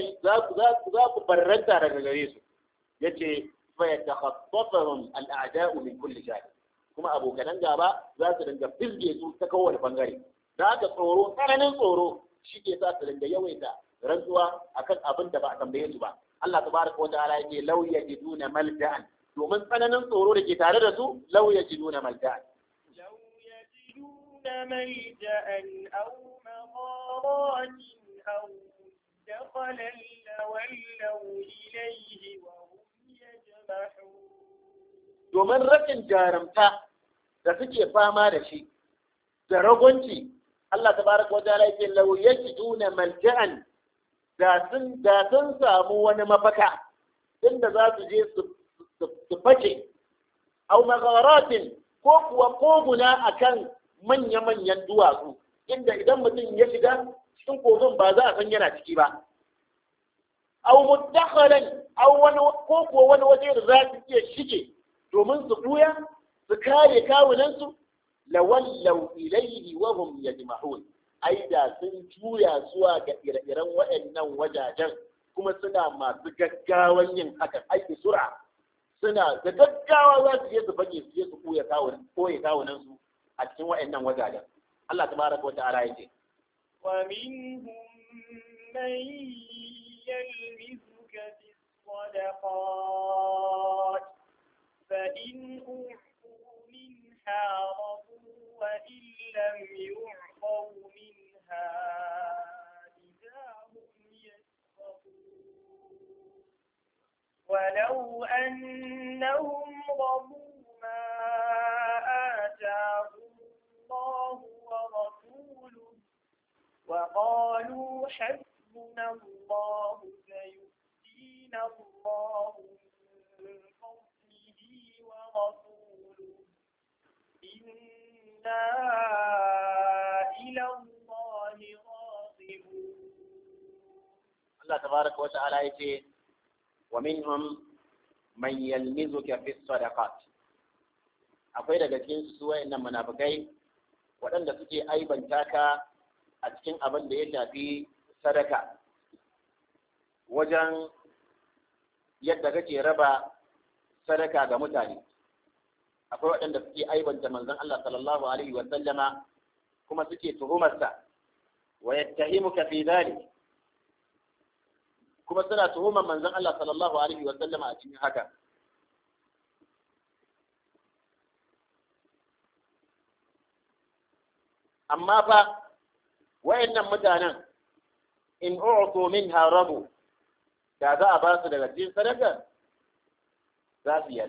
za ku barranta daga gare su. Yace fa yatakhaffafahum al-a'da'u min kulli janib, kuma abokanan gaba za su dinga fizge su ta kowane bangare. Da haka tsoro, tsananin tsoro shi ke sa su dinga yawaita rantsuwa akan abin da ba a tambaye su ba. Allah tabaraka wa ta'ala yake law yajiduna malja'an, domin tsananin tsoro da ke tare da su law yajiduna malja'an. لو يجدون ملجأ أو مغارات أو مدخلا لولوا إليه وهم يجمحون. domin rashin jarumta da suke fama da shi da ragonci, Allah tabaraka wa ta'ala yake law yajiduna malja'an, da sun samu wani mafaka inda za su je su fake, au magharatin, ko kuwa koguna akan manya-manyan duwatsu inda idan mutum ya shiga cikin kogon ba za a san yana ciki ba aw mudakhalan aw wani ko kuwa wani waje da za su iya shige domin su buya su kare kawunansu lawallaw ilayhi wa hum yajma'un ai da sun juya zuwa ga ire-iren waɗannan wajajen kuma suna masu gaggawan yin hakan aiki sura suna da gaggawa za su je su fage su je su koya kawunan su a cikin waɗannan wajajen Allah tabaraka wa ta'ala yake wa minhum man yalmizuka fi sadaqat fa in u'tu minha radu wa in lam yu'tu minha ولو أنهم رضوا ما آتاهم الله ورسوله وقالوا حسبنا الله سيؤتينا الله من فضله ورسوله إنا إلى الله راغبون. الله تبارك وتعالى يقول ومنهم من يلمزك في الصدقات akwai daga cikin su wayannan munafikai waɗanda suke aibanta ka a cikin abin da ya shafi sadaka wajen yadda kake raba sadaka ga mutane akwai waɗanda suke aibanta manzon Allah sallallahu alaihi wa sallama kuma suke tuhumarsa wa yattahimuka fi dhalik kuma suna tuhumar manzon Allah sallallahu alaihi wa sallama a cikin haka amma fa wayannan mutanen in u'tu minha rabu da za a ba su daga cikin sadaka za su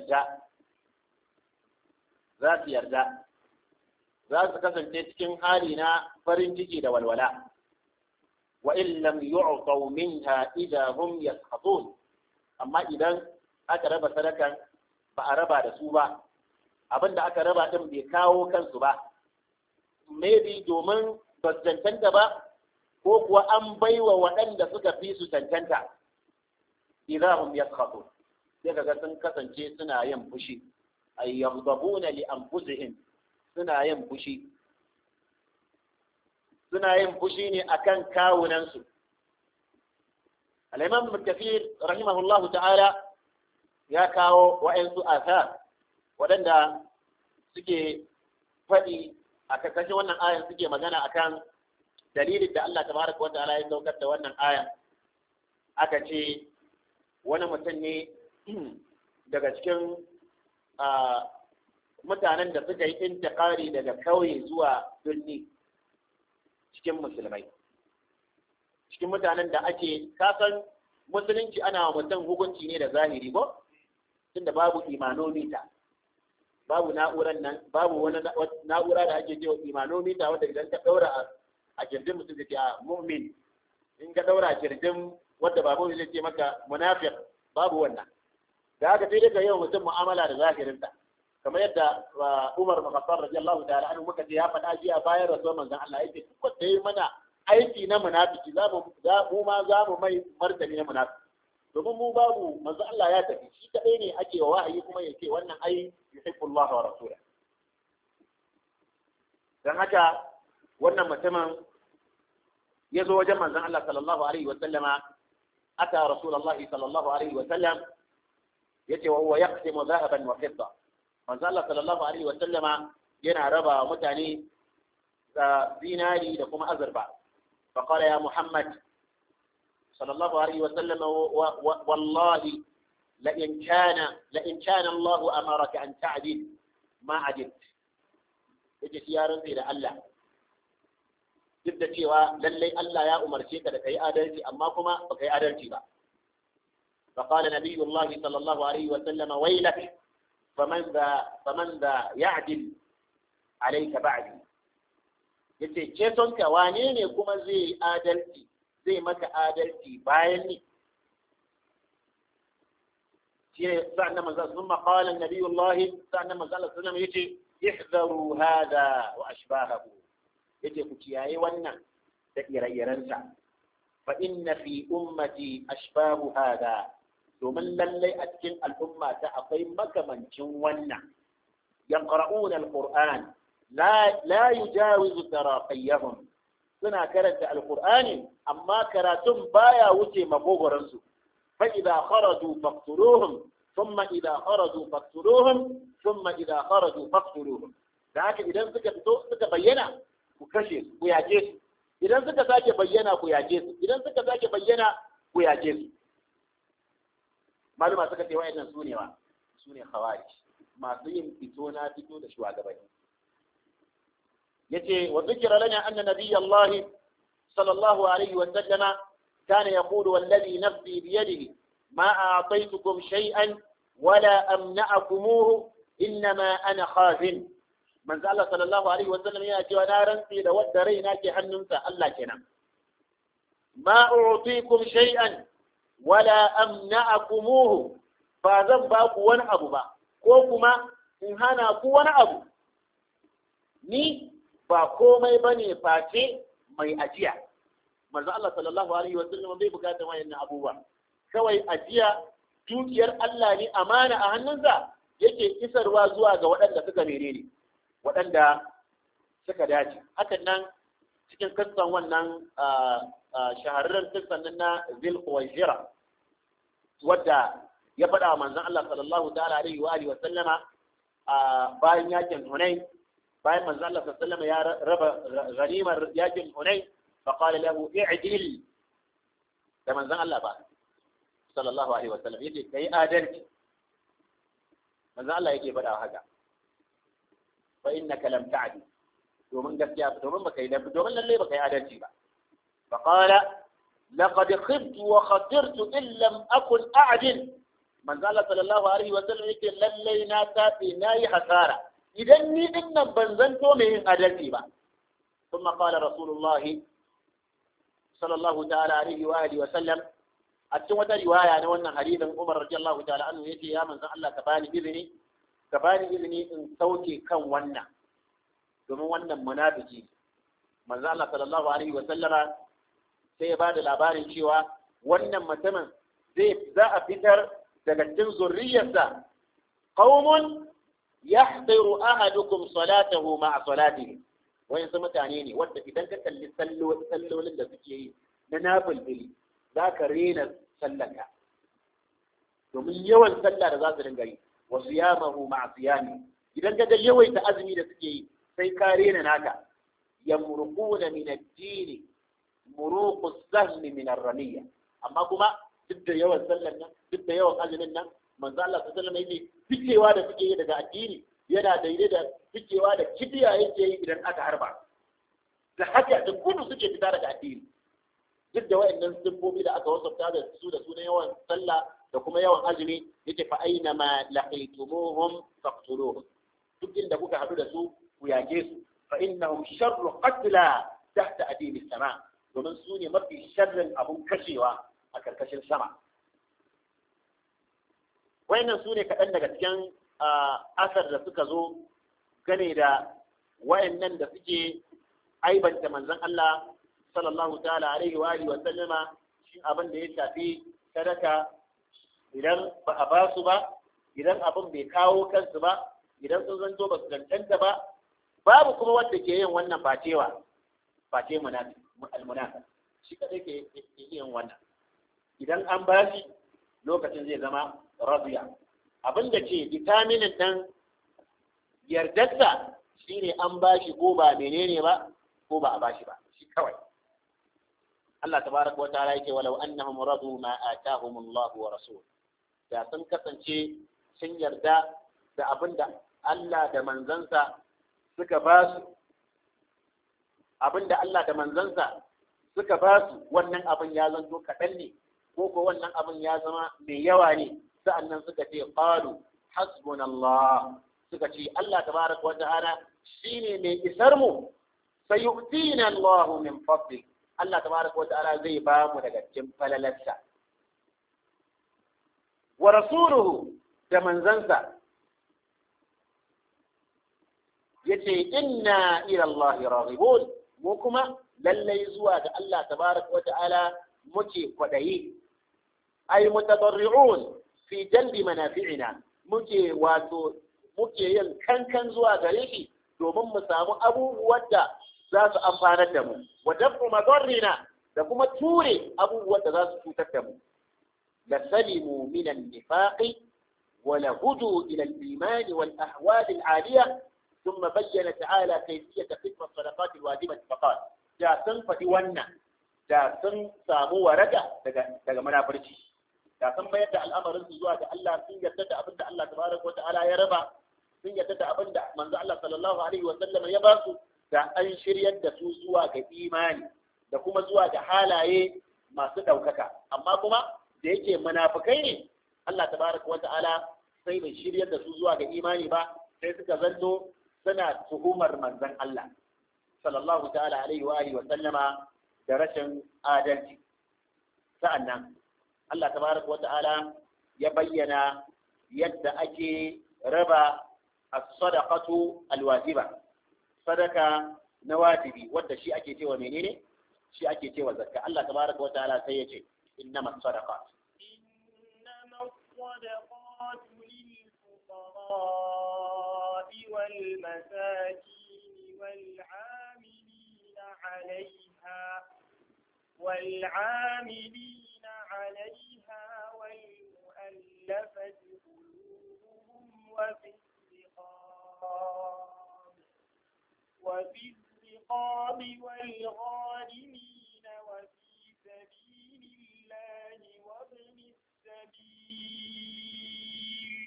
yarda za su kasance cikin hali na farin ciki da walwala وإن لم يعطوا منها إذا هم يسخطون أما إذا أكرب سلكا فأربى رسوبا أبدا أكرب أدم بكاو كان سبا maybe domin ba su cancanta ba ko kuwa an baiwa waɗanda suka fi su cancanta idahum yaskhatu sai kaga sun kasance suna yin fushi ay yaghdabuna li anfusihim suna yin fushi ne akan kawunansu. Al-Imam Ibn Kathir rahimahullahu ta'ala ya kawo wa'ansu athar waɗanda suke faɗi a karkashin wannan ayan suke magana akan dalilin da Allah tabaraka wa ta'ala ya saukar da wannan ayan. Aka ce wani mutum ne daga cikin mutanen da suka yi intiqari daga kauye zuwa birni cikin musulmai cikin mutanen da ake kasan musulunci ana wa mutum hukunci ne da zahiri ko tunda babu imanomita babu na'uran nan babu wani na'ura da ake cewa imanomita wanda idan ka daura a kirjin mutum zai ce a mu'min in ka daura a kirjin wanda ba mu'min zai ce maka munafiq babu wannan da haka sai daga yau mutum mu'amala da zahirinta kamar yadda Umar bin Khattab radiyallahu ta'ala anhu muka ce ya faɗa jiya bayan rasuwar manzon Allah yake duk wanda yayi mana aiki na munafiki za mu mai martani na munafiki domin mu babu manzon Allah ya tafi shi kadai ne ake wa wahayi kuma yake wannan ai yuhibbullahu wa rasuluhu dan haka wannan mutumin ya zo wajen manzon Allah sallallahu alaihi wa sallama ata rasulullahi sallallahu alaihi wa sallam yace wa huwa yaqsimu dhahaban wa fidda manzo Allah sallallahu alaihi wa sallama yana raba mutane da zinari da kuma azurfa fa qala ya Muhammad sallallahu alaihi wa sallama wallahi la in kana Allah amaraka an ta'dil ma adil yace siyaran sai da Allah duk da cewa lallai Allah ya umarce ka da kai adalci amma kuma ba kai adalci ba fa qala nabiyullahi sallallahu alaihi wa sallama waylak faman da ya'dil alayka ba'di yace ce tonka wane ne kuma zai adalci zai maka adalci bayan ni shi sa'annan manzo thumma qala an-nabiyullah sa'annan manzo sallallahu alaihi wasallam yace ihzaru hada wa ashbahahu yace ku kiyaye wannan da ire-irensa fa inna fi ummati ashbahu hada domin lallai a cikin al'umma ta akwai makamancin wannan yaqra'una alquran la yujawizu taraqiyahum suna karanta alqur'ani amma karatun baya wuce magogoransu fa idza kharaju faqtuluhum thumma idza kharaju faqtuluhum thumma idza kharaju faqtuluhum da haka idan suka fito suka bayyana ku kashe su ku yaje su idan suka sake bayyana ku yaje su idan suka sake bayyana ku yaje su maluma suka ce wayannan sune khawarij masu yin fito na fito da shugabanni yace wa dhikra lana anna nabiyallahi sallallahu alaihi wa sallama kana yaqulu wallazi nafsi bi yadihi ma a'taytukum shay'an wala amna'akumuhu innama ana khazin manzo Allah sallallahu alaihi wa sallam yana cewa na rantsi da wadda raina ke hannunsa Allah kenan ma u'tikum shay'an wala amna'akumuhu ba zan ba ku wani abu ba ko kuma in hana ku wani abu ni ba komai bane face mai ajiya manzo Allah sallallahu alaihi wa sallam bai bukatar wayannan abubuwa kawai ajiya dukiyar Allah ne amana a hannunsa yake isarwa zuwa ga waɗanda suka menene waɗanda suka dace hakan nan cikin kissan wannan shahararren kissan na Zil-Khuwaisira wadda ya faɗa wa manzon Allah sallallahu ta'ala alaihi wa alihi wa sallama bayan yakin Hunain bayan manzon Allah sallallahu alaihi wa sallama ya raba ganimar yakin Hunain fa qala lahu i'dil da manzon Allah ba sallallahu alaihi wa sallam yace kai adalci manzon Allah yake faɗa haka fa innaka lam ta'dil domin gaskiya domin baka yi domin lalle baka yi adalci ba fa qala laqad khibtu wa khatirtu in lam akun a'dil manzo Allah sallallahu alaihi wa sallam yake lalle na tafi nayi hasara idan ni din nan ban zanto mai yin adalci ba kuma qala rasulullah sallallahu ta'ala alaihi wa alihi wa sallam a cikin wata riwaya na wannan hadisin Umar radiyallahu ta'ala anhu yace ya manzo Allah ka bani izini in sauke kan wannan domin wannan munafiki manzo Allah sallallahu alaihi wa sallama sai ya bada labarin cewa wannan mutumin za a fitar daga cikin zurriyarsa qaumun yahdiru ahadukum salatahu ma'a salatihi wayan su mutane ne wanda idan ka kalli sallolin da suke yi na nafilbili za ka rena sallanka domin yawan sallah da za su dinga yi wa siyamahu ma'a siyami idan ka ga yawaita azumi da suke yi sai ka rena naka yamruquna min ad-din muruqu as-sahmi min ar-ramiyya amma kuma duk da yawan sallan nan duk da yawan azumin nan manzo Allah sallallahu alaihi wasallam yake fikewa da suke yi daga addini yana daidai da fikewa da kibiya yake yi idan aka harba da haka da kudu suke fita daga addini duk da wayannan siffofi da aka wasafta da su na yawan sallah da kuma yawan azumi yake fa aina ma laqaytumuhum faqtuluhum duk inda kuka hadu da su ku yake su fa innahum sharru qatla tahta adimi sama domin su ne mafi sharrin abun kashewa a karkashin sama wayannan su ne kaɗan daga cikin asar da suka zo gane da wayannan da suke aibanta manzon Allah sallallahu ta'ala alaihi wa alihi wa sallama shi abin da ya shafi sadaka idan ba a ba su ba idan abin bai kawo kansu ba idan sun zanto ba su cancanta ba babu kuma wanda ke yin wannan face almunafiq shi kadai ke yin wannan idan an ba shi lokacin zai zama radiya abin da ce vitaminin nan yardarsa shine an ba shi ko ba menene ba ko ba a ba shi ba shi kawai Allah tabaraka wa ta'ala yake walau annahum radu ma atahum Allah wa rasul da sun kasance sun yarda da abinda Allah da manzansa suka ba su abinda Allah da manzansa suka ba su wannan abin ya zanto kaɗan ne ko wannan abin ya zama mai yawa ne sa'annan suka ce qalu hasbunallah suka ce Allah tabaraka wa ta'ala shine mai isar mu sayu'tina Allah min fadli Allah tabaraka wa ta'ala zai ba mu daga cikin falalarsa wa rasuluhu da manzansa yace inna ila Allah raghibun mu kuma lallai zuwa ga Allah tabaraka wa ta'ala muke kwadayi ay mutadarri'un fi jalbi manafi'ina muke yin kankan zuwa gare shi domin mu samu abubuwan da za su amfanar da mu wa dafu madarrina da kuma ture abubuwan da za su cutar da mu la salimu min an-nifaqi wa la hudu ila al-iman wal ahwal al-'aliyah ثم بين تعالى كيفية قسم الصدقات الواجبة فقال da sun faɗi wannan da sun samu waraka daga munafurci da sun bayar da al'amarin su zuwa ga Allah sun yarda da abin da Allah tabaraka wa ta'ala ya raba sun yarda da abin da manzo Allah sallallahu alaihi wa sallam ya ba su da an shiryar da su zuwa ga imani da kuma zuwa ga halaye masu ɗaukaka amma kuma da yake munafukai ne Allah tabaraka wa ta'ala sai bai shiryar da su zuwa ga imani ba sai suka zanto suna tuhumar manzon Allah sallallahu ta'ala alaihi wa alihi wa sallama da rashin adalci sa'annan Allah tabaraka wa ta'ala ya bayyana yadda ake raba as-sadaqatu al-wajiba sadaka na wajibi wanda shi ake cewa menene shi ake cewa zakka Allah tabaraka wa ta'ala sai yace innamas sadaqat innamas sadaqatu lil fuqara wal masakin wal 'amilina 'alayha والعاملين عليها والمؤلفة قلوبهم وفي الرقاب والغارمين وفي سبيل الله وابن السبيل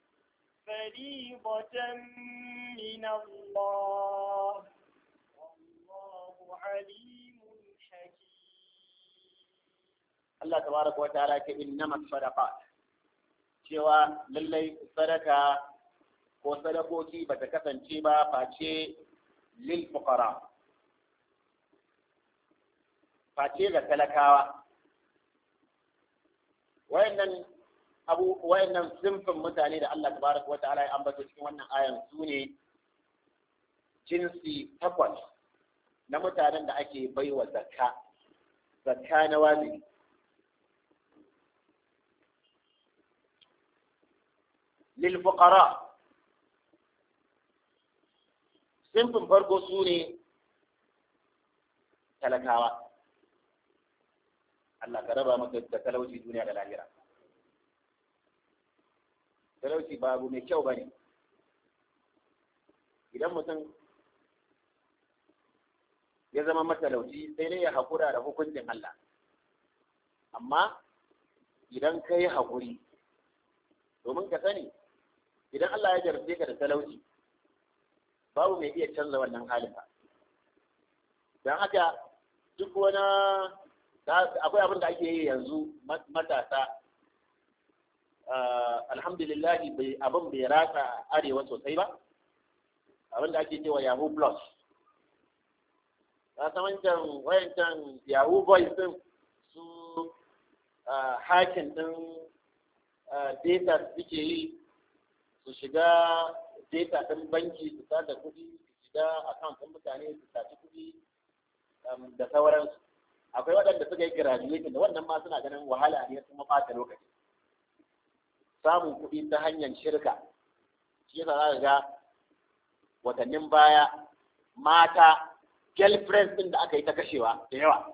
فريضة من الله والله عليم حكيم. Allah tabaraka wa ta'ala ke innamas sadaqat cewa lallai sadaka ko sadakoki bata kasance ba face lil fuqara face ga talakawa wayannan simfin mutane da Allah tabaraka wa ta'ala ya ambato cikin wannan ayan su ne jinsi 8 na mutanen da ake baiwa zakka na wajibi للفقراء simfin farko su ne talakawa Allah ka raba maka da talauci duniya da lahira talauci babu mai kyau bane idan mutum ya zama matalauci sai dai ya haƙura da hukuncin Allah amma idan ka yi haƙuri domin ka sani idan Allah ya jarfe ka da talauci babu mai iya canza wannan halin ba don haka duk wani akwai abin da ake yi yanzu matasa alhamdulillah abin bai ratsa arewa sosai ba abin da ake cewa yahoo plus ta san wayancan yahoo boys din su hakin din data suke yi su shiga data ɗin banki su tada kuɗi su shiga account ɗin mutane su tafi kuɗi da sauransu akwai waɗanda suka yi graduation da wannan ma suna ganin wahala ne kuma ɓata lokaci samun kuɗi ta hanyar shirka shi yasa za ka ga watannin baya mata girlfriends ɗin da aka yi ta kashewa da yawa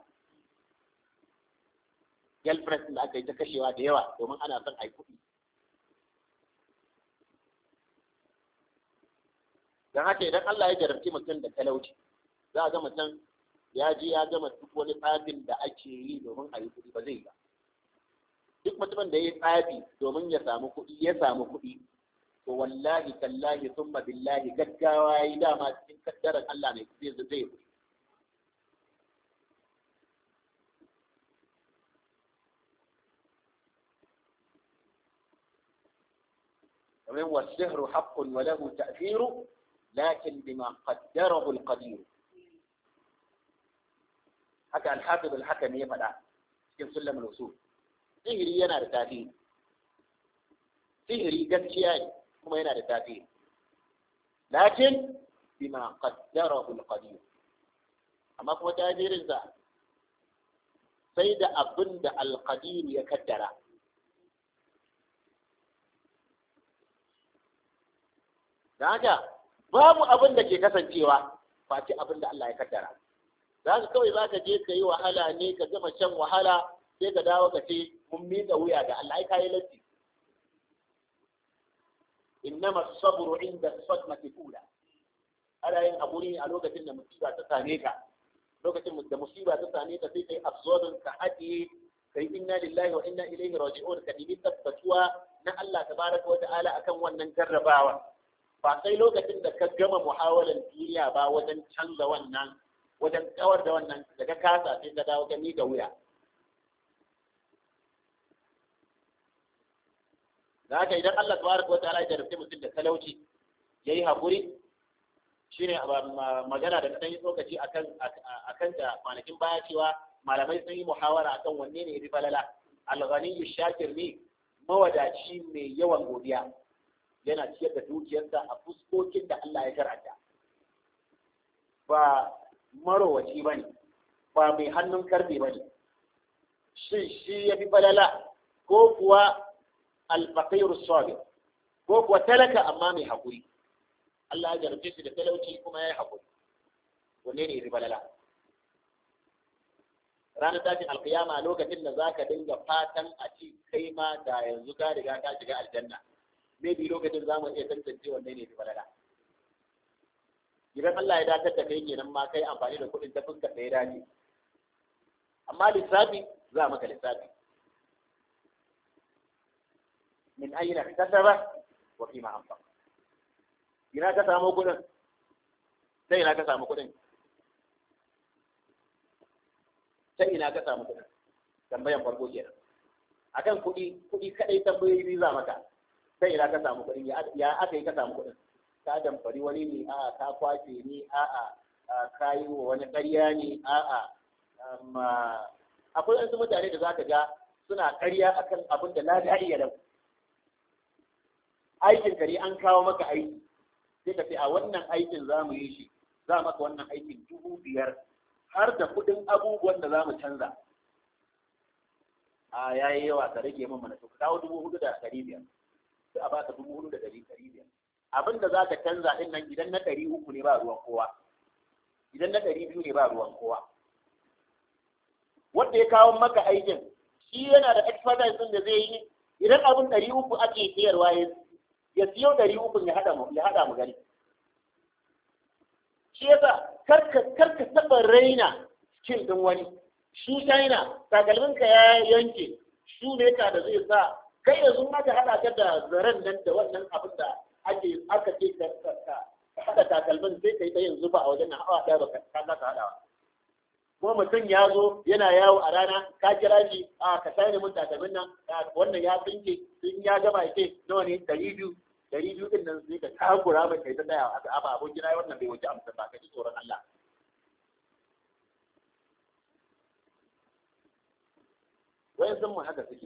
girlfriends ɗin da aka yi ta kashewa da yawa domin ana son a yi kuɗi don haka idan Allah ya jarabci mutum da talauci za a ga mutum ya je ya gama duk wani tsafin da ake yi domin a yi kuɗi ba zai ba duk mutumin da ya yi tsafi domin ya samu kuɗi to wallahi tallahi summa billahi gaggawa ya yi dama cikin kaddarar Allah ne zai kuɗi kamar wasihru haqqun wa lahu ta'thiru لكن بما قدره القدير haka al-hafiz al-hakami ya faɗa cikin sulam al-usul sihiri yana da tasiri sihiri gaskiya ne kuma yana da tasiri lakin bima qaddarahu al-qadir amma kuma tajirinsa sai da abin da alqadir ya kaddara. Da haka babu abin da ke kasancewa face abin da Allah ya kaddara. Za ka kawai za ka je ka yi wahala ne ka gama shan wahala sai ka dawo ka ce mun miƙa wuya ga Allah ai kayi latti. Innama sabru inda sadmati ula. Ana yin haƙuri a lokacin da musiba ta same ka. Lokacin da musiba ta same ka sai kai absorbing ka haɗiye kai inna lillahi wa inna ilaihi raji'un ka nemi tabbatuwa na Allah tabaraka wa ta'ala akan wannan jarrabawa. Ba sai lokacin da ka gama muhawalar duniya ba wajen canza wannan, wajen kawar da wannan daga kasa sai ka dawo gani ga wuya. Da haka idan Allah tabaraka wa ta'ala ya jarrabe mutum da talauci yayi hakuri, shine magana da ta yi tsokaci akan da kwanakin baya cewa malamai sun yi muhawara akan wanne ne yafi falala, al-ghaniyyu shakir ne mawadaci mai yawan godiya yana ciyar da dukiyarsa a fuskokin da Allah ya shar'anta, ba marowaci bane, ba mai hannun karfe bane. Shin shi yafi falala ko kuwa al-faqiru sabir, ko kuwa talaka amma mai hakuri? Allah ya jarabce shi da talauci kuma ya yi haƙuri, wanne ne ya fi falala? Ranar tashin alkiyama lokacin da za ka dinga fatan a ci kai ma da yanzu ka riga ka shiga aljanna, maybe lokacin za mu iya tantance wanne ne ya fi falala. Idan Allah ya dakatar da kai kenan ma kai amfani da kuɗin ta fuskar da ya dace, amma lissafi za maka lissafi. Min ayyana kasaba wa fima anfaqa. Ina ka samu kuɗin? Sai ina ka samu kuɗin? Sai ina ka samu kuɗin? Tambayan farko kenan. Akan kuɗi kaɗai tambayoyi biyu za maka. Sai ina ka samu kuɗin? Ya aka yi ka samu kuɗin? Ka damfari wani ne? A'a ka kwace ne? A'a ka yi wa wani ƙarya ne? A'a akwai wasu mutane da za ka ga suna ƙarya akan abin da la da'iya lahu. Aikin kare an kawo maka aiki. Sai ka ce a wannan aikin za mu yi shi, za maka wannan aikin 5,000 har da kuɗin abubuwan da za mu canza. A ya yi yawa ka rage min mana, to ka kawo 4,500, sai a baka 4,500. Abin da za ka canza ɗin nan idan na 300 ne ba ruwan kowa, idan na 200 ne ba ruwan kowa. Wanda ya kawo maka aikin shi yana da expertise ɗin da zai yi, idan abin 300 ake sayarwa ya siyo 300 ya haɗa mu gani. Shi yasa karka taɓa raina skill ɗin wani. Shi China takalminka ya yanke, su ne ka da zai sa kai yanzu aka haɗa ka da zaren nan da wannan abin da aka ce ka haɗa takalmin sai ka yi ta yin zuba a wajen na hawa ɗaya ba ka haɗawa. Kuma mutum ya zo yana yawo a rana ka kira shi a ka sani mun takalmin nan wannan ya tsinke sun ya gama ya ce nawa ne 200 din nan sai ka takura mai kai ta tsaya a gaba abun gida wannan bai wuce amsa ba ka ji tsoron Allah. Wayan sun mu haka suke.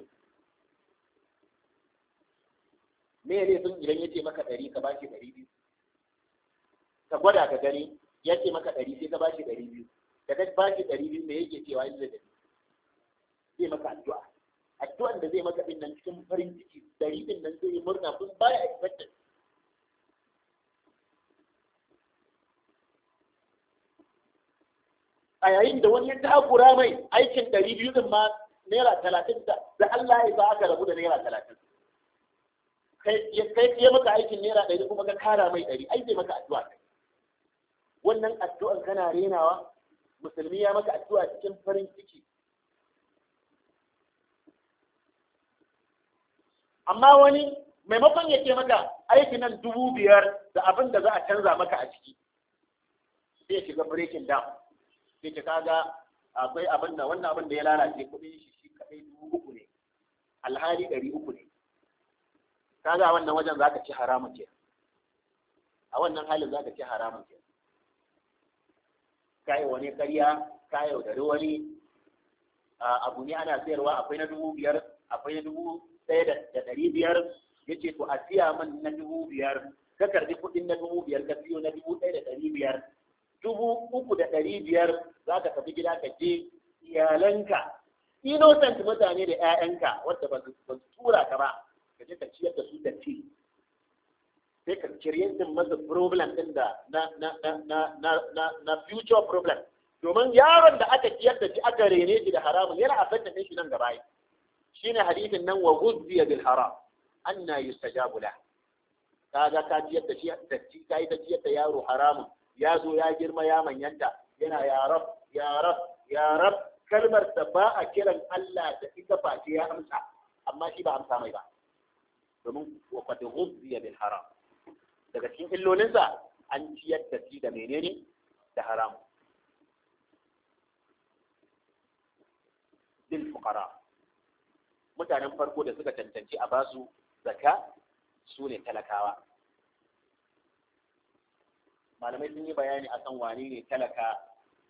Me ne sun idan yace maka 100 ka bashi 200. Ka gwada ka gani yace maka 100 sai ka bashi 200. Da ka bashi 200 me yake cewa in zai maka addu'a. Addu'an da zai maka din nan cikin farin ciki 100 din nan zai yi murna kun baya expected. A yayin da wani ya takura mai aikin 200 din ma naira 30 da Allah ya sa aka rabu da naira 30. Kai ya maka aikin naira 100 kuma ka kara mai 100 ai zai maka addu'a. Wannan addu'an kana renawa musulmi ya maka addu'a cikin farin ciki. Amma wani maimakon ya ce maka aikin nan 5,000 da abin da za a canza maka a ciki sai ya shiga breaking down sai ka kaga akwai abin da wannan abin da ya lalace kuɗin shi kadai 3,000 ne alhali 300 ne. Kaga wannan wajen zaka ci haramun ke, a wannan halin zaka ci haramun ke. Kai wani ƙarya ka yaudari wani abu ne ana sayarwa akwai na 5,000 akwai na 1,500 yace to a siya man na 5,000 ka karbi kuɗin na 5,000 ka siyo na 1,500 3,500 za ka tafi gida ka je iyalanka innocent mutane da 'ya'yanka wadda ba su tura ka ba ka je ka ciyar da su da ci sai ka create masa problem din da na future problem domin yaron da aka ciyar da shi aka rene shi da haramun yana affected din shi nan gaba shine hadisin nan wa ghudhiya bil haram anna yustajabu la kaga ka ciyar da shi da ci kai da ciyar da yaro haramun ya zo ya girma ya manyanta yana ya rab ya rab ya rab kalmar da ba a kiran Allah da ita ba ce ya amsa amma shi ba amsa mai ba domin wa qad ghudhiya bil haram daga cikin illolinsa an ciyar da shi da menene da haram lil fuqara mutanen farko da suka cancanci a basu zakka su ne talakawa malamai sun yi bayani akan wane ne talaka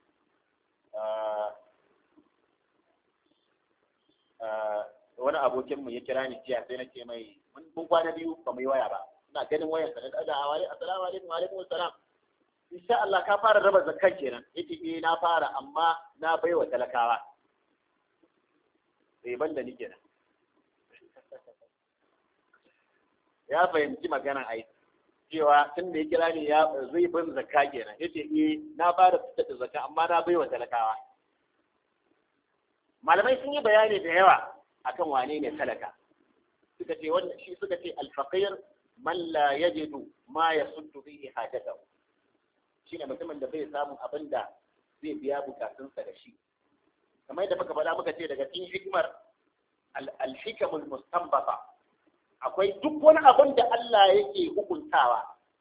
wani abokinmu ya kira ni jiya sai na ce mai mun kwana biyu ba mu yi waya ba ina ganin wayar sa da awali assalamu alaikum wa alaikum assalam insha Allah ka fara raba zakkan kenan yace eh na fara amma na baiwa talakawa sai banda ni kenan ya fahimci magana ai cewa tun da ya kira ni ya zai bin zakka kenan yace eh na fara fitar da zakka amma na baiwa talakawa malamai sun yi bayani da yawa akan wane ne talaka suka ce wannan shi suka ce al-faqir man la yajidu ma yasuddu bihi hajatahu shine mutumin da bai samu abin da zai biya bukatunsa da shi kamar yadda muka faɗa muka ce daga cikin hikmar al-hikamul mustanbata akwai duk wani abin da Allah yake hukuntawa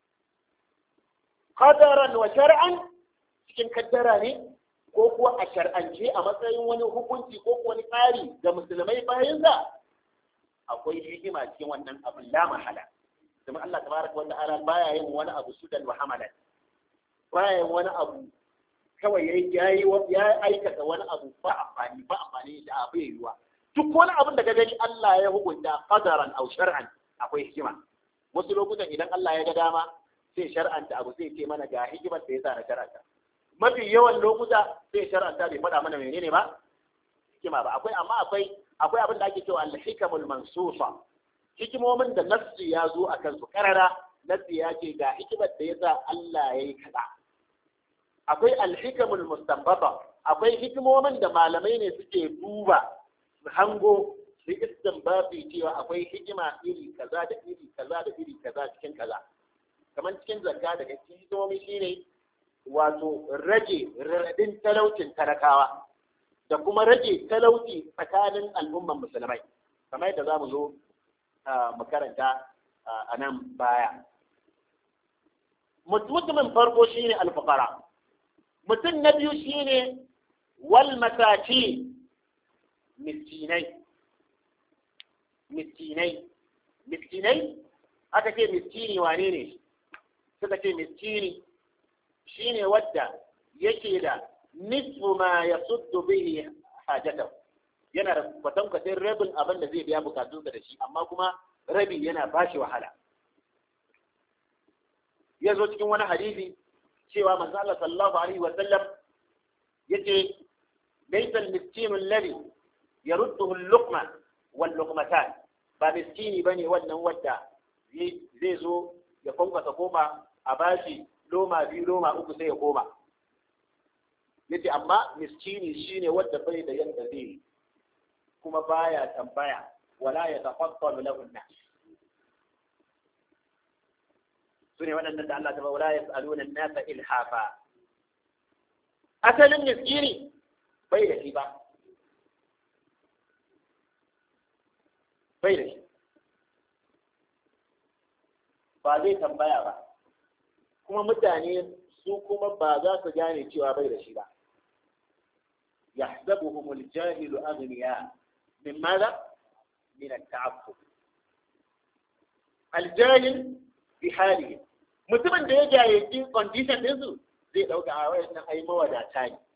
qadaran wa shar'an cikin kaddara ne ko kuwa a shar'ance a matsayin wani hukunci ko wani tsari ga musulmai bayan sa akwai hikima cikin wannan abin la mahala kuma Allah tabaraka wa ta'ala baya yin wani abu sudan wa hamalan baya yin wani abu kawai ya aikata wani abu ba amfani da abu yayiwa duk wani abin da ka gani Allah ya hukunta qadaran aw shar'an akwai hikima wasu lokutan idan Allah ya ga dama sai shar'anta abu sai ce mana ga hikimar da yasa na shar'anta mafi yawan lokuta sai shar'anta bai faɗa mana menene ba hikima ba akwai abin da ake cewa al-hikamul mansusa hikimomin da nassi ya zo a kansu karara nassi ya ce ga hikimar da yasa Allah ya yi kaza akwai al-hikamul mustanbata akwai hikimomin da malamai ne suke duba hango su istinbabi cewa akwai hikima iri kaza da iri kaza da iri kaza cikin kaza kamar cikin zakka daga cikin hikimomi shine wato rage raɗaɗin talaucin talakawa da kuma rage talauci tsakanin al'umman musulmai kamar yadda za mu zo mu karanta a nan baya mutumin farko shine alfuqara mutum na biyu shine wal masaki miskinai aka ce miskini wane ne suka ce miskini shine wadda yake da nisfu ma yasuddu bihi hajatahu yana da kwatankwacin rabin abin da zai biya bukatunsa da shi amma kuma rabi yana bashi wahala ya zo cikin wani hadisi cewa manzo Allah sallallahu alaihi wa sallam yace laysa al-miskin alladhi yarudduhu al-luqma wal luqmatan ba miskini bane wannan wadda zai zo ya kwankwasa koma a bashi loma biyu loma uku sai ya koma yace amma miskini shine wadda bai da yanda zai kuma baya tambaya wala ya tafaddalu lahu an-nas sune waɗannan da Allah ta wala yas'aluna an-nasa ilhafa asalin miskini bai da shi ba zai tambaya ba kuma mutane su kuma ba za su gane cewa bai da shi ba yahsabuhum al-jahilu aghniya min madha min at-ta'affuf al-jahil bi halihi mutumin da ya jahilci condition din su zai dauka a wayannan ai mawadata ne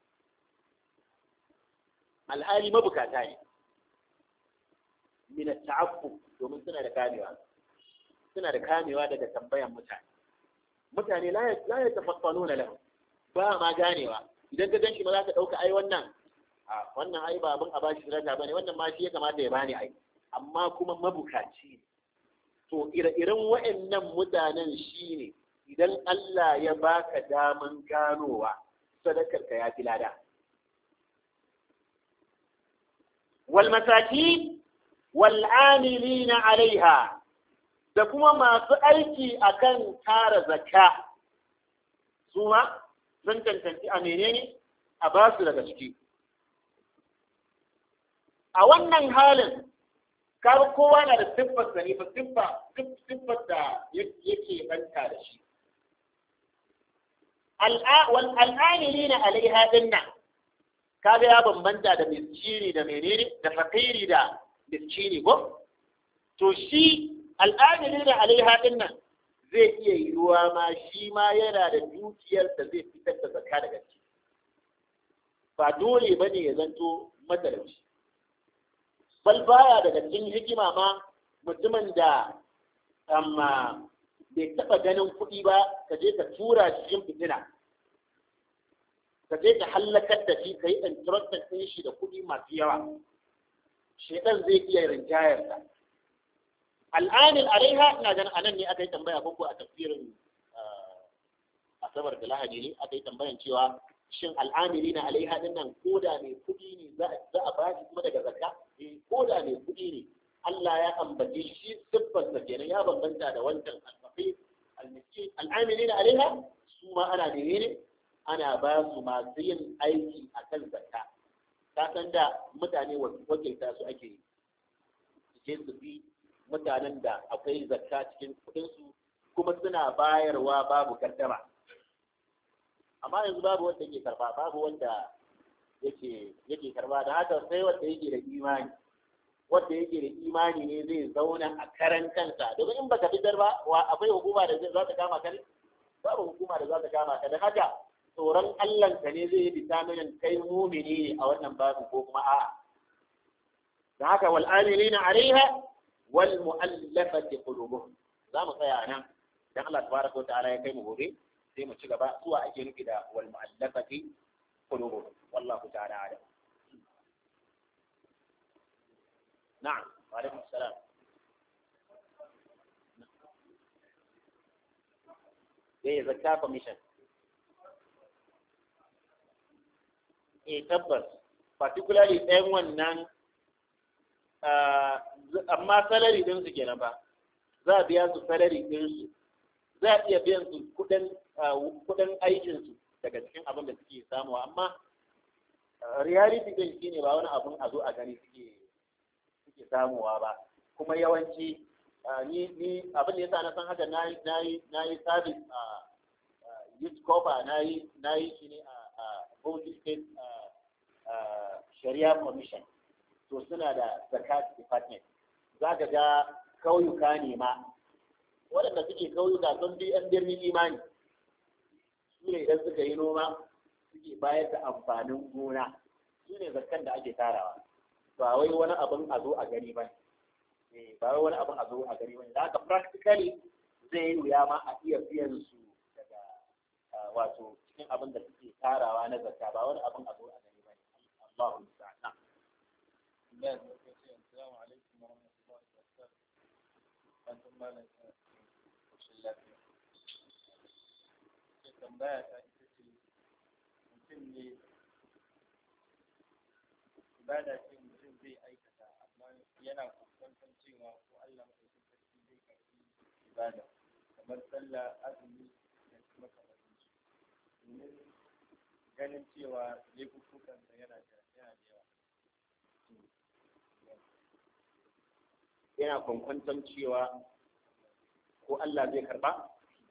alhali mabukata ne min at-ta'affuf domin suna da kamewa daga tambayan mutane la yatafakkaruna lahu ba ma ganewa idan ka gan shi ma za ka ɗauka ai wannan ai ba abin a bashi sadaka bane, wannan ma shi ya kamata ya bani ai, amma kuma mabukaci ne. To ire-iren waɗannan mutanen shi ne idan Allah ya baka daman ganowa sadakar ka ya fi lada. Wal masakin wal amilina alaiha, da kuma masu aiki akan tara zakka su ma sun cancanci a menene a ba su daga ciki. A wannan halin kaga kowa na da siffar sa ne fa siffar da yake banta da shi. Al'amilina alaiha dinnan kaga ya bambanta da miskini da menene da fakiri da miskini ko? To shi al'amilina alaiha dinnan zai iya yiwuwa ma shi ma yana da dukiyar da zai fitar da zakka daga ciki, ba dole bane ya zanto matalauci. Bal baya daga cikin hikima ma mutumin da amma bai taɓa ganin kuɗi ba ka je ka tura shi cikin fitina, ka je ka hallakar da shi ka yi entrusted ɗin shi da kuɗi masu yawa, shedan zai iya rinjayarsa. Al'amil alaiha ina ganin anan ne aka yi tambaya ko a tafsirin asabar da lahadi ne aka yi tambayan cewa shin al'amili na alaiha din nan ko da mai kuɗi ne za a ba shi kuma daga zakka? Ko da mai kuɗi ne Allah ya ambace shi siffarsa kenan ya bambanta da wancan al-faqir al-miskin. Al'amili na alaiha su ma ana ne ana ba su masu yin aiki akan zakka. Ka san da mutane wakilta su ake je su bi mutanen da akwai zakka cikin kuɗinsu kuma suna bayarwa babu kaddama. Amma yanzu babu wanda yake karba, babu wanda yake karba, da haka sai wanda yake da imani, wanda yake da imani ne zai zauna a karan kansa, domin in baka fitar ba akwai hukuma da za ta kama ka ne? Babu hukuma da za ta kama ka. Da haka tsoron Allah ka ne zai yi bitamin kai mumini a wannan babu ko kuma a'a. Da haka wal amilina alaiha wal mu'allafati qulubuhum. Za mu tsaya nan dan Allah tabaraka wa ta'ala ya kai mu gobe sai mu ci gaba zuwa ake nufi da wal mu'allafati qulubuhum. Wallahu ta'ala a'lam. Na'am, wa alaikum salam. Zakka commission. Tabbas particularly ɗayan wannan amma salary din su kenan ba, za a biya su salary din su, za a iya biyan su kudin aikin su daga cikin abin da suke samuwa, amma reality din shine ba wani abun a zo a gani suke samuwa ba. Kuma yawanci ni abin da yasa na san haka nayi service a youth corps, nayi shi ne a Bauchi State Sharia Commission. To suna da zakat department, za ka ga kauyuka ne ma waɗanda suke kauyuka sun bi yan birnin imani, su ne idan suka yi noma suke bayar da amfanin gona, su ne zakkan da ake tarawa, ba wai wani abin a zo a gani ba, ba wai wani abin a zo a gani ba. Da haka practically zai yi wuya ma a iya biyan su daga wato cikin abin da suke tarawa na zakka, ba wani abin a zo a gani ba. Allahu ta'ala. Assalamu alaikum wa rahmatullahi wa barakatuh. Fatan malam ya koshin lafiya. Ke tambaya ta ita ce mutum ne ibada ce mutum zai aikata amma yana kokwanton cewa ko Allah madaukakin sarki zai karbi ibada kamar sallah, azumi da kuma kamar su. Domin ganin cewa laifukansa yana da yawa. Yana kwankwanton cewa ko Allah zai karba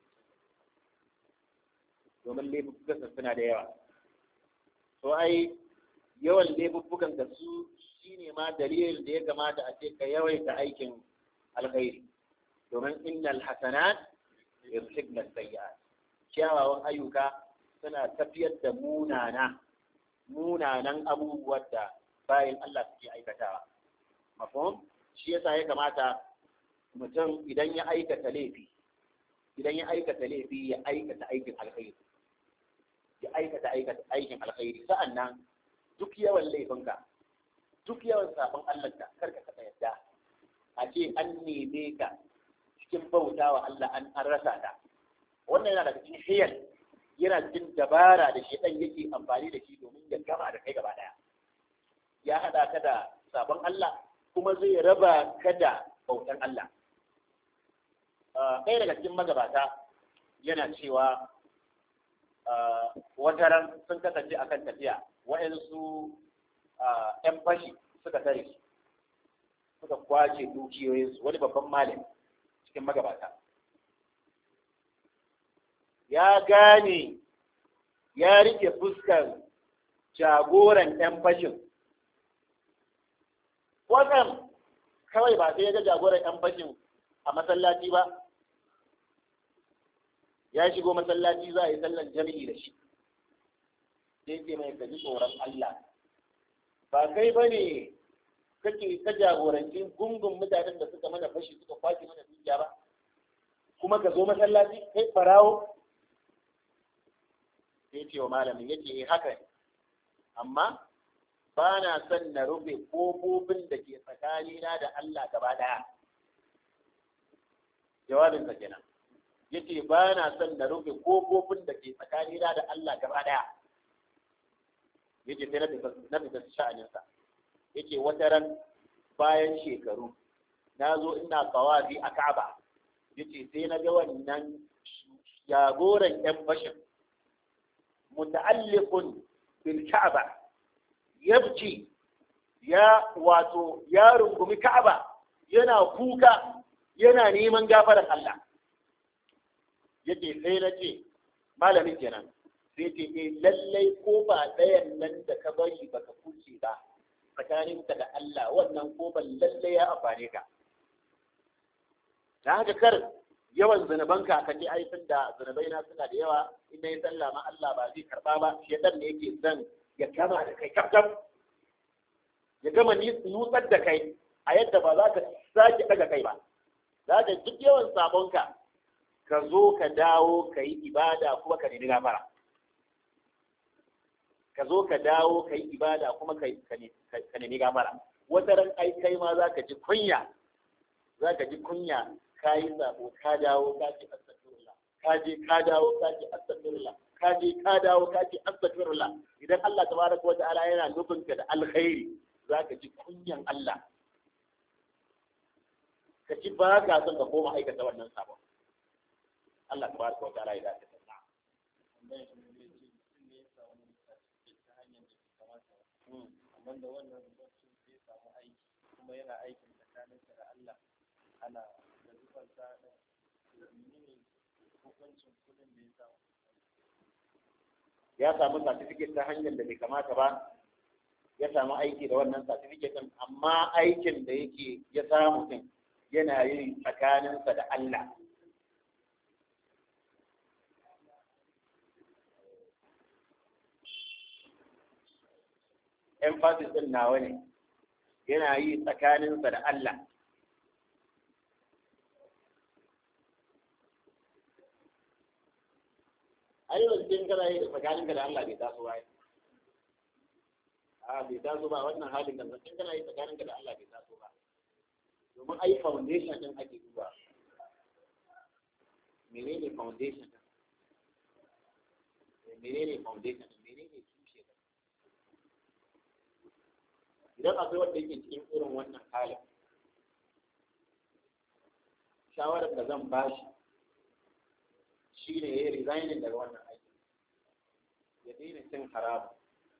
domin laifuffukansa suna da yawa. To ai yawan laifuffukan da su shine ma dalilin da ya kamata a ce ka yawaita aikin alkhairi, domin innal hasanat yuzhibna sayyi'at. Kyawawan ayyuka suna tafiyar da munanan abubuwan da bayan Allah suke aikatawa. Mafhum? Shi yasa ya kamata mutum idan ya aikata laifi ya aikata aikin alkhairi. ya aikata aikin alkhairi. Sa'annan duk yawan laifinka, duk yawan sabon Allah ka karka ka yadda a ce an neme ka cikin bauta wa Allah an rasa ta. Wannan yana daga cikin hiyar, yana cikin dabara da shedan yake amfani da shi domin ya gama da kai gaba daya. Ya hada ka da sabon Allah kuma zai raba ka da bautan Allah. Ɗaya daga cikin magabata yana cewa wata ran sun kasance akan tafiya, waɗansu 'yan fashi suka tare su, suka kwace dukiyoyinsu. Wani babban malami cikin magabata ya gane, ya rike fuskar jagoran 'yan fashin. Wannan kawai ba sai ya ga jagoran 'yan fashin a masallaci ba, ya shigo masallaci za a yi sallan jami'i da shi, sai ce mai kaji tsoron Allah, ba kai ba ne kake ka jagoranci gungun mutanen da suka mana fashi suka kwace mana dukiya ba, kuma ka zo masallaci kai farawo? Sai ce wa malamin, yake haka ne, amma ba na son na rufe kofofin da ke tsakanina da Allah gaba daya. Jawabinsa kenan, yace ba na son na rufe kofofin da ke tsakanina da Allah gaba daya. Yace sai na fita sha'aninsa. Yace wata ran bayan shekaru na zo ina kawafi a Ka'aba, yace sai na ga wannan jagoran yan bashin muta'alliqun bil Ka'aba yabki, ya rungumi Ka'aba yana kuka yana neman gafarar Allah. Yake sai na ce, malamin kenan, sai ce lallai ko ba ɗayan nan da ka bari baka kuce ba tsakaninka da Allah, wannan ko ban lallai ya amfane ka. Da haka kar yawan zunubanka ka ce ai tun da zunubai na suna da yawa, in nayi sallah ma Allah ba zai karba ba. Shedan ne yake zan ya gama da kai kaf, ya gama nutsar da kai a yadda ba za ka sake daga kai ba. Za ka duk yawan sabonka ka zo ka dawo ka yi ibada kuma ka nemi gafara. Ka zo ka dawo ka yi ibada kuma ka nemi gafara. Wata ran ai kai ma za ka ji kunya, ka yi sabo ka dawo ka ce astaghfirullah, ka je ka dawo ka ce astaghfirullah, ka je ka dawo ka ce astaghfirullah. Idan Allah tabaraka wa ta'ala yana nufin ka da alkhairi, za ka ji kunyan Allah, ka ji ba ka son ka koma aikata wannan sabon. Allah tabaraka wa ta'ala ya dace da na. Amma da wannan rubutun zai samu aiki kuma yana aikin tsakaninsa da Allah, ana da zufansa da menene hukuncin kudin da ya samu. Ya samu certificate ta hanyar da bai kamata ba, ya samu aiki da wannan certificate din, amma aikin da yake ya samu din yana yin tsakaninsa da Allah. Emphasis din nawa ne, yana yi tsakaninsa da Allah. Ai wajen kana yi tsakaninka da Allah bai taso ba. Bai taso ba wannan halin da wajen kana yi tsakaninka da Allah bai taso ba. Domin ai foundation din ake duba. Menene foundation din? Menene foundation din? Menene tushe din? Idan akwai wanda yake cikin irin wannan halin, shawarar da zan bashi shi ne ya yi resigning daga wannan aiki, ya daina cin haramu.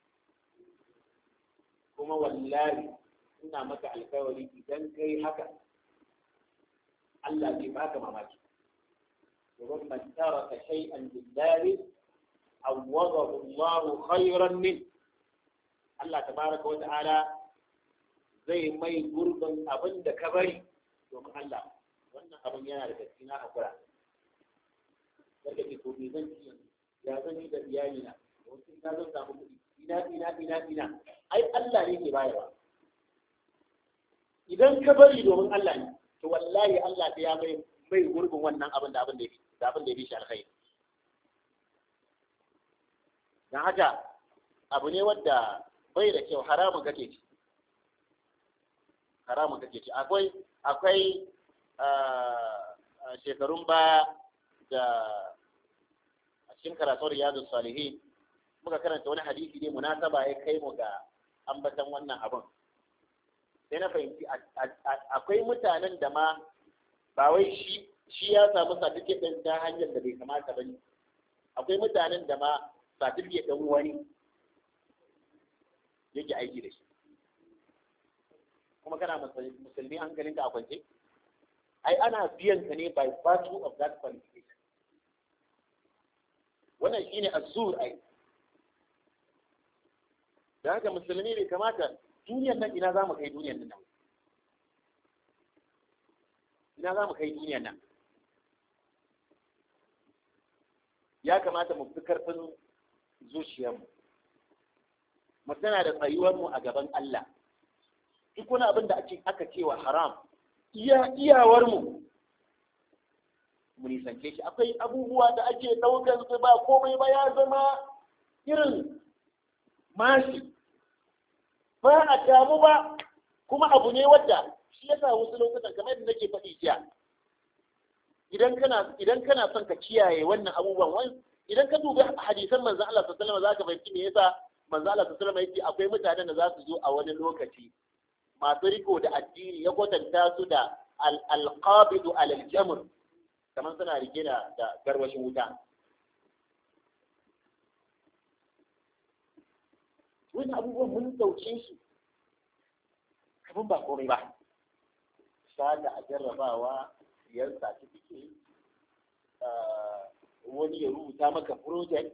Kuma wallahi ina maka alkawari idan kai haka Allah zai baka mamaki. Domin man taraka shay'an lillahi awwadahu Allah khayran min. Allah tabaraka wa ta'ala zai mai gurbin abin da ka bari domin Allah. Wannan abin yana da gaske na hakura. Daga ke to me zan ci ya zan yi da iyalina, wasu ina zan samu kuɗi, ina. Ai Allah ne ke bayarwa. Idan ka bari domin Allah ne, to wallahi Allah ta ya mai gurbin wannan abin da abin da ya fi shi alkhairi. don haka abu ne wadda bai da kyau, haramun kake ci, haramun kake ci. Akwai shekarun baya da a cikin karatun Riyadus Salihin muka karanta wani hadisi ne munasaba ya kai mu ga ambatan wannan abin, sai na fahimci akwai mutanen da ma ba wai shi ya samu certificate ɗin ta hanyar da bai kamata ba ne, akwai mutanen da ma certificate ɗin wani yake aiki da shi, kuma kana musulmi hankalinka a kwance. Ai ana biyan ka ne by virtue of that qualification. Wannan shine azzur ai. Da haka musulmi bai kamata duniyar nan ina za mu kai duniyar nan. Ina za mu kai duniyar nan. Ya kamata mu fi karfin zuciyarmu. Mu tana da tsayuwarmu a gaban Allah. Duk wani abin da aka cewa haram, iyawarmu mu nisance shi. Akwai abubuwa da ake ɗaukar su ba komai ba, ya zama irin mashi, ba a damu ba, kuma abu ne wadda shi ya sa wasu lokutan kamar yadda nake faɗi jiya, idan kana son ka kiyaye wannan abubuwan, idan ka dubi hadisan manzon Allah sallallahu alaihi wasallam zaka fahimci me yasa manzon Allah sallallahu alaihi wasallam yake akwai mutanen da za su zo a wani lokaci masu riko da addini, ya kwatanta su da alqabidu alal jamr, kamar suna rike da garwashin wuta. Wani abubuwan mun dauke shi kamar ba komai ba, sada a jarrabawa, siyar certificate, wani ya rubuta maka project,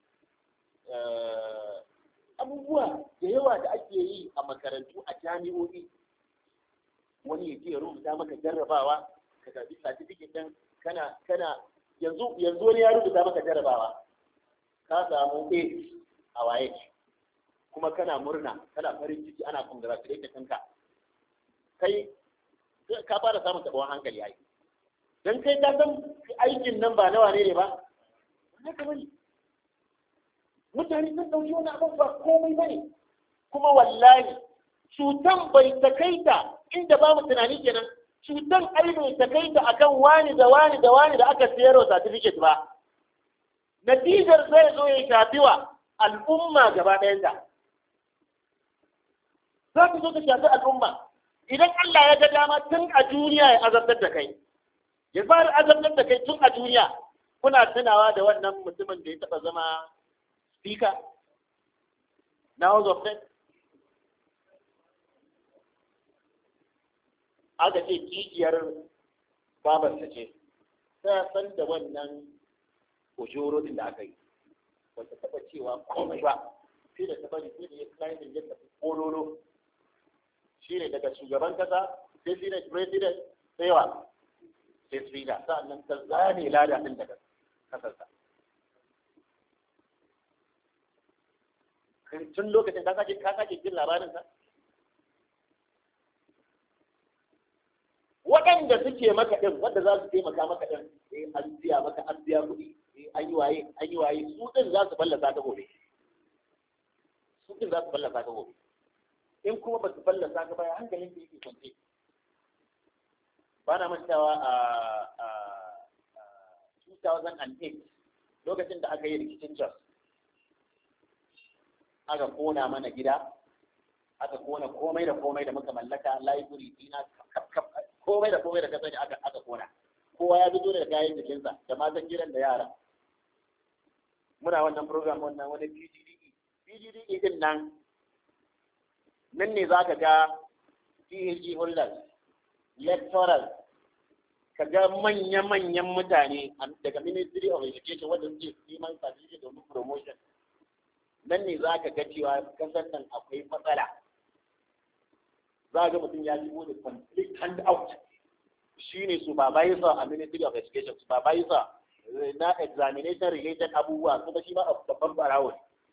abubuwa da yawa da ake yi a makarantu a jami'o'i, wani ya je ya rubuta maka jarrabawa ka karbi certificate din kana yanzu wani ya rubuta maka jarrabawa ka samu A a waye, kuma kana murna, kana farin ciki, ana congratulate kanka, kai ka fara samun taɓawan hankali ai, dan kai ka san aikin nan ba nawa ne ba, haka bane. Mutane sun ɗauki wani abin ba komai bane, kuma wallahi cutan bai takaita inda ba mu tunani kenan, cutan ai bai takaita akan wani da wani da wani da aka sayarwa certificate ba, natijar zai zo ya shafi wa al'umma gaba ɗayanta, za ta zo ta shafi al'umma. Idan Allah ya ga dama tun a duniya ya azabtar da kai, ya fara azabtar da kai tun a duniya. Kuna tunawa da wannan mutumin da ya taɓa zama speaker na House of Reps? Aka ce kikiyar babarsa ce, ta san da wannan ojoro din da aka yi, wata taɓa cewa komai ba, sai da taɓa da ya climbing ya tafi kololo, shi ne daga shugaban kasa sai senate president sai wa sai speaker, sa'annan ta zane lada din daga kasarsa. Tun lokacin ka sake jin labarin sa. Waɗanda suke maka ɗin, wanda za su taimaka maka ɗin, an biya maka, an biya kuɗi, an yi waye, su ɗin za su fallasa ta gobe. Su ɗin za su fallasa ta gobe. In kuma ba su fallasa ka baya, hankalin da yake kwance. Ba na mantawa a 2008 lokacin da aka yi rikicin Jos, aka kona mana gida, aka kona komai da komai da muka mallaka, library dina, komai da komai da ka sani aka kona. Kowa ya fito da kayan jikinsa, da matan gidan da yara. Muna wannan program wannan wani PGDE din nan ne za ka ga PhD holders, lecturers, ka ga manya-manyan mutane daga Ministry of Education wanda suke neman certificate domin promotion. Nan ne za ka ga cewa kasar nan akwai matsala. Za ga mutum ya shigo da complete handout, shi ne supervisor a Ministry of Education, supervisor na examination related abubuwa, kuma shi ma a babban barawo.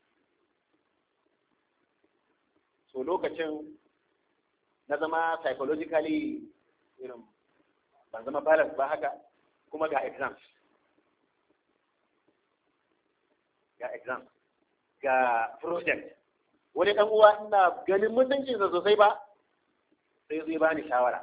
So lokacin na zama psychologically irin ban zama balance ba haka, kuma ga exams. ga project. Wani ɗan uwa ina ganin mutuncinsa sosai ba, sai zai bani shawara.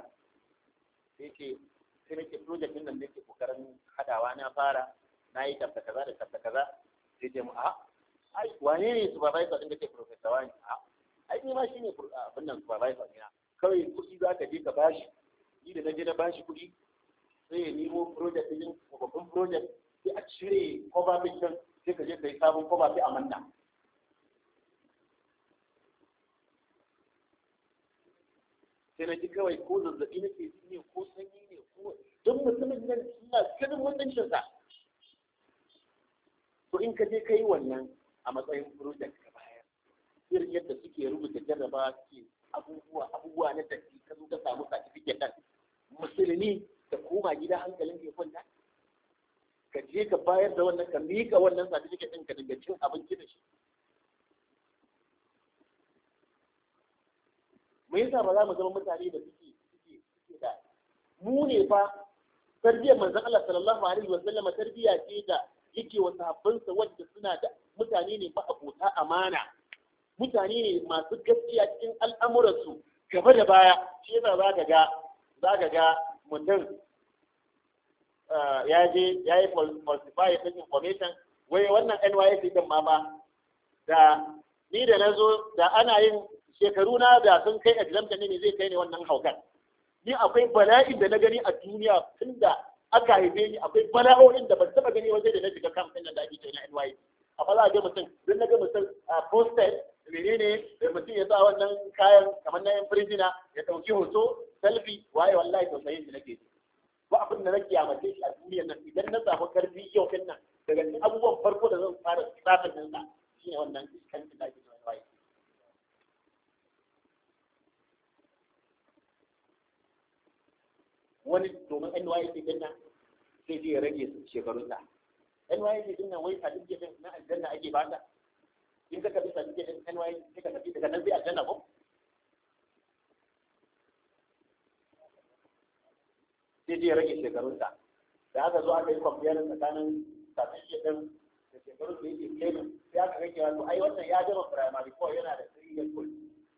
Sai nake project ɗin nan nake kokarin hadawa na fara, na yi tabta kaza da tabta kaza. Sai ce mu ai wane ne supervisor ɗin da ke professor wani? Ai ni ma shine abin nan supervisor ne na. Kawai kuɗi za ka je ka bashi, ni da na je na bashi kuɗi, sai ya nemo project ɗin babban project, sai a cire cover picture, sai ka je ka yi sabon cover sai a manna. Sai na ji kawai ko zazzaɓi nake ji ne ko sanyi ne ko don mutumin nan suna ganin mutuncinsa. To in ka je ka yi wannan a matsayin project ka bayar, irin yadda suke rubuta jarraba suke abubuwa na tafi ka zo ka samu certificate ɗin musulmi da koma gida hankalin ke kwanta, ka je ka bayar da wannan ka miƙa wannan certificate ɗin ka daga cin abinci da shi. Me yasa ba za mu zama mutane da suke da mu ne fa tarbiyyar manzon Allah sallallahu alaihi wa sallama tarbiyya ce da yake wa sahabbansa wanda suna da mutane ne abota amana, mutane ne masu gaskiya cikin al'amuransu gaba da baya. Shi yasa za ka ga mutum ya yi falsify ɗin information, wai wannan NYSC ɗin ma ba da ni da na zo da ana yin shekaru na da sun kai exemption ne zai kai ne wannan haukan. Ni akwai bala'in da na gani a duniya tun da aka haife ni, akwai bala'o'in da ban taba gani waje da na shiga kamfanin nan da ake cewa na NYC. Amma za a ga mutum, don na ga mutum a posted menene da mutum ya sa wannan kayan kamar na yan firizina ya ɗauki hoto selfie waye, wallahi tausayin shi nake ji. Ba abin da nake yamace shi a duniyar nan idan na samu karfi yau kan nan daga cikin abubuwan farko da zan fara tsafin nan sa shine wannan iskanci da ake cewa NYC. Wani domin NYC din nan sai zai rage shekarunsa. NYC din nan wai certificate na aljanna ake ba ta. In ka tafi certificate din NYC sai ka tafi daga nan sai aljanna ko? Sai zai rage shekarunsa. Da aka zo aka yi comparing tsakanin certificate din da shekarun da yake claiming, sai aka rage wato ai wannan ya gama primary ko yana da 3 years old.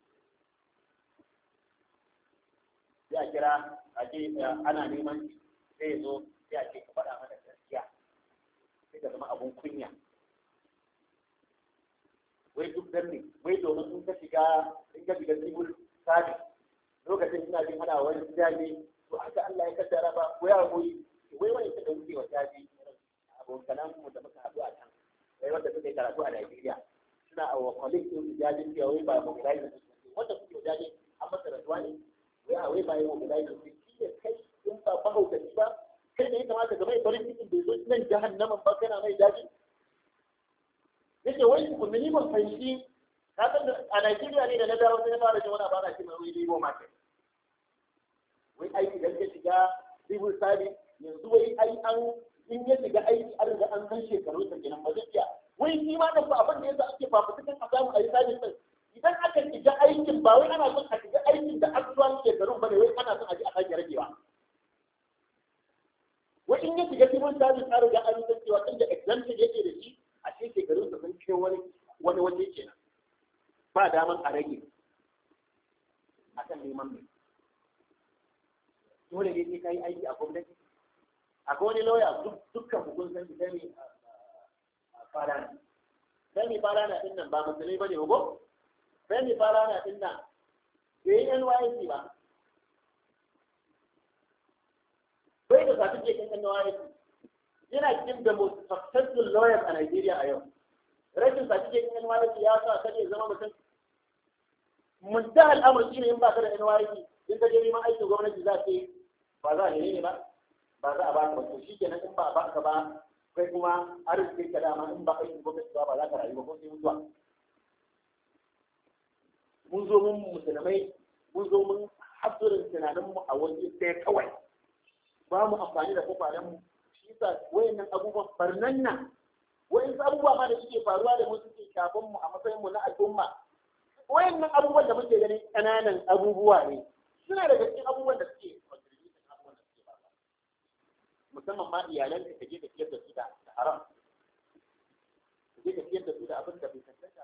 Sai a kira a ce ana neman sai ya zo sai a ce ka faɗa mana gaskiya, sai ka zama abun kunya. Wai duk dan ne, wai domin in ka shiga civil service lokacin ina jin ana wani jami to haka Allah ya kaddara ba ko ya goyi wai wani ta dauke wa jami abokanan mu da muka haɗu a can, wai wanda suka yi karatu a Najeriya suna a wa collective jajin cewa wai ba mu gida ne wanda kuke jajin an masa rasuwa ne. Wai ba yi wa guda da shi ne kai in ba mahaukaci ba, kai da ya kamata ga mai farin cikin bai zo nan jahannaman ba kana mai daji. Yake wai ku ni ban fahimci ka san a Najeriya ne da na dawo sai na fara jin wani abana ce mai labor market. Wai aiki da ya shiga civil service yanzu wai ai an in ya shiga aiki an riga an san shekaru ta kenan ba zai iya. Wai shi ma da abin da yasa ake fafutukan a samu a yi service din. Idan aka shiga aikin ba wai ana son a shiga aikin da actual shekarun ba ne, wai ana son a ji a sake ragewa. Wai in ya shiga civil service an riga an san cewa inda exemption yake da shi a cikin shekarun da sun kai wani waje kenan. Ba daman a rage a kan neman mai. Dole ne sai ka yi aiki a gwamnati. Akwai wani lauya dukkan hukun san shi sani fara ne. Sani fara na ɗin nan ba musulmi ba ne ko? Sani fara na ɗin nan bai yi NYC ba. Bai da certificate ɗin NYC. Yana cikin the most successful lawyers a Nigeria a yau. Rashin certificate ɗin NYC ya sa kaje zama mutum. Muntaha al'amur shi ne in ba ka da NYC in ka je neman aikin gwamnati za ka yi ba za a ne ba ba za a ba ka ba. Shi kenan in ba a ba ka ba kai kuma arziki ka dama in ba aikin gwamnati ba za ka rayu ba ko sai mutuwa. Mun zo mun musulmai mun zo mun hasurin tunaninmu a waje ɗaya kawai ba mu amfani da kwakwalenmu. Shi yasa wayannan abubuwan barnan nan wayansu abubuwa ma da suke faruwa da mu suke shafan mu a matsayin mu na al'umma. Wayannan abubuwan da muke ganin ƙananan abubuwa ne suna daga cikin abubuwan da suke contribution abubuwan da suke faruwa. Musamman ma iyalan ka je ka ciyar da su da haram, ka je ka ciyar da su da abin da bai cancanta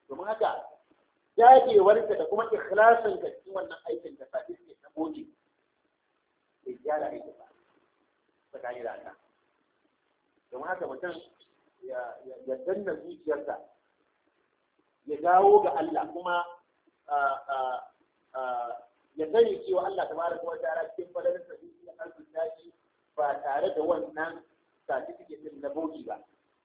domin haka dagewarka da kuma ikhlasin ka cikin wannan aikin da certificate na boki bai gyara aikin ba tsakani da Allah domin haka mutum ya danna zuciyarsa ya dawo ga Allah kuma ya sani cewa Allah tabaraka wa ta'ala cikin fadalar sa ya arzuta shi ba tare da wannan certificate din na boki ba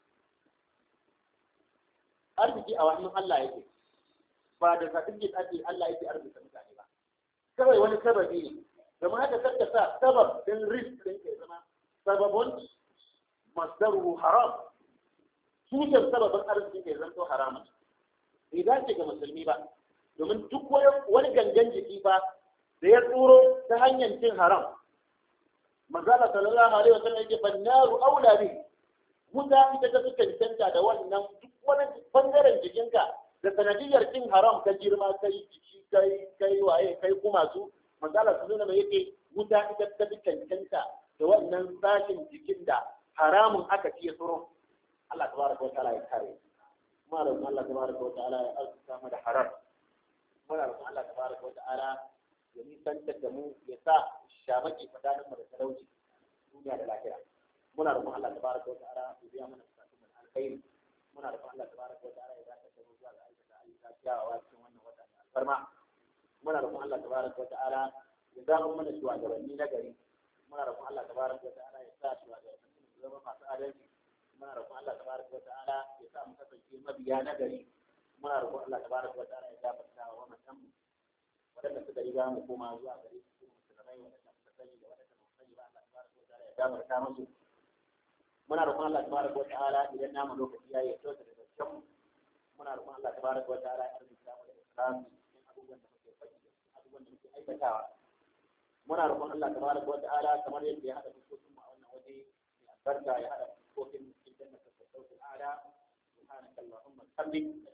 arziki a wannan Allah yake ba da certificate ake Allah yake arzuta mutane ba kawai wani sababi ne domin haka karka sa sabab din risk din ke zama sababun masdaruhu haram tushen sababin arziki ke zanto haramun bai dace ga musulmi ba domin duk wani gangan jiki ba da ya tsoro ta hanyar cin haram manzala sallallahu alaihi wasallam yake bannaru aula bi wuta ita ta suka cancanta da wannan duk wani bangaren jikinka da sanadiyar cin haram ka girma kai jiki kai waye kai kuma su manzala sallallahu alaihi yake wuta ita ta fi cancanta da wannan sashin jikin da haramun aka ci tsoro Allah tabaraka wa ta'ala ya kare muna roƙon Allah tabaraka wa ta'ala ya alƙa mu da haram muna roƙon Allah tabaraka wa ta'ala ya nisantar da mu ya sa shamaki tsakanin mu da talauci duniya da lahira muna roƙon Allah tabaraka wa ta'ala ya biya mana bukatun mu alkhairi muna roƙon Allah tabaraka wa ta'ala ya dakatar da mu zuwa ga aikata ayyuka kyawawa cikin wannan wata mai alfarma muna roƙon Allah tabaraka wa ta'ala ya zama mana shugabanni na gari muna roƙon Allah tabaraka wa ta'ala ya sa shugabanni su zama masu adalci muna roƙon Allah tabaraka wa ta'ala ya sa mu kasance mabiya na gari muna roƙon Allah tabaraka wa ta'ala ya gafarta wa mutan wadanda suka riga mu koma zuwa gare su musulmai wadanda suka sani da wadanda ba sani ba Allah tabaraka wa ta'ala ya gafarta musu muna roƙon Allah tabaraka wa ta'ala idan namu lokaci yayi ya tsota da gaskiya muna roƙon Allah tabaraka wa ta'ala ya rubuta mu da islam cikin abubuwan da muke faɗi abubuwan da muke aikatawa muna roƙon Allah tabaraka wa ta'ala kamar yadda ya hada fuskokin mu a wannan waje ya albarka ya hada fuskokin cikin jannatul firdaus al'ala subhanaka allahumma wa bihamdika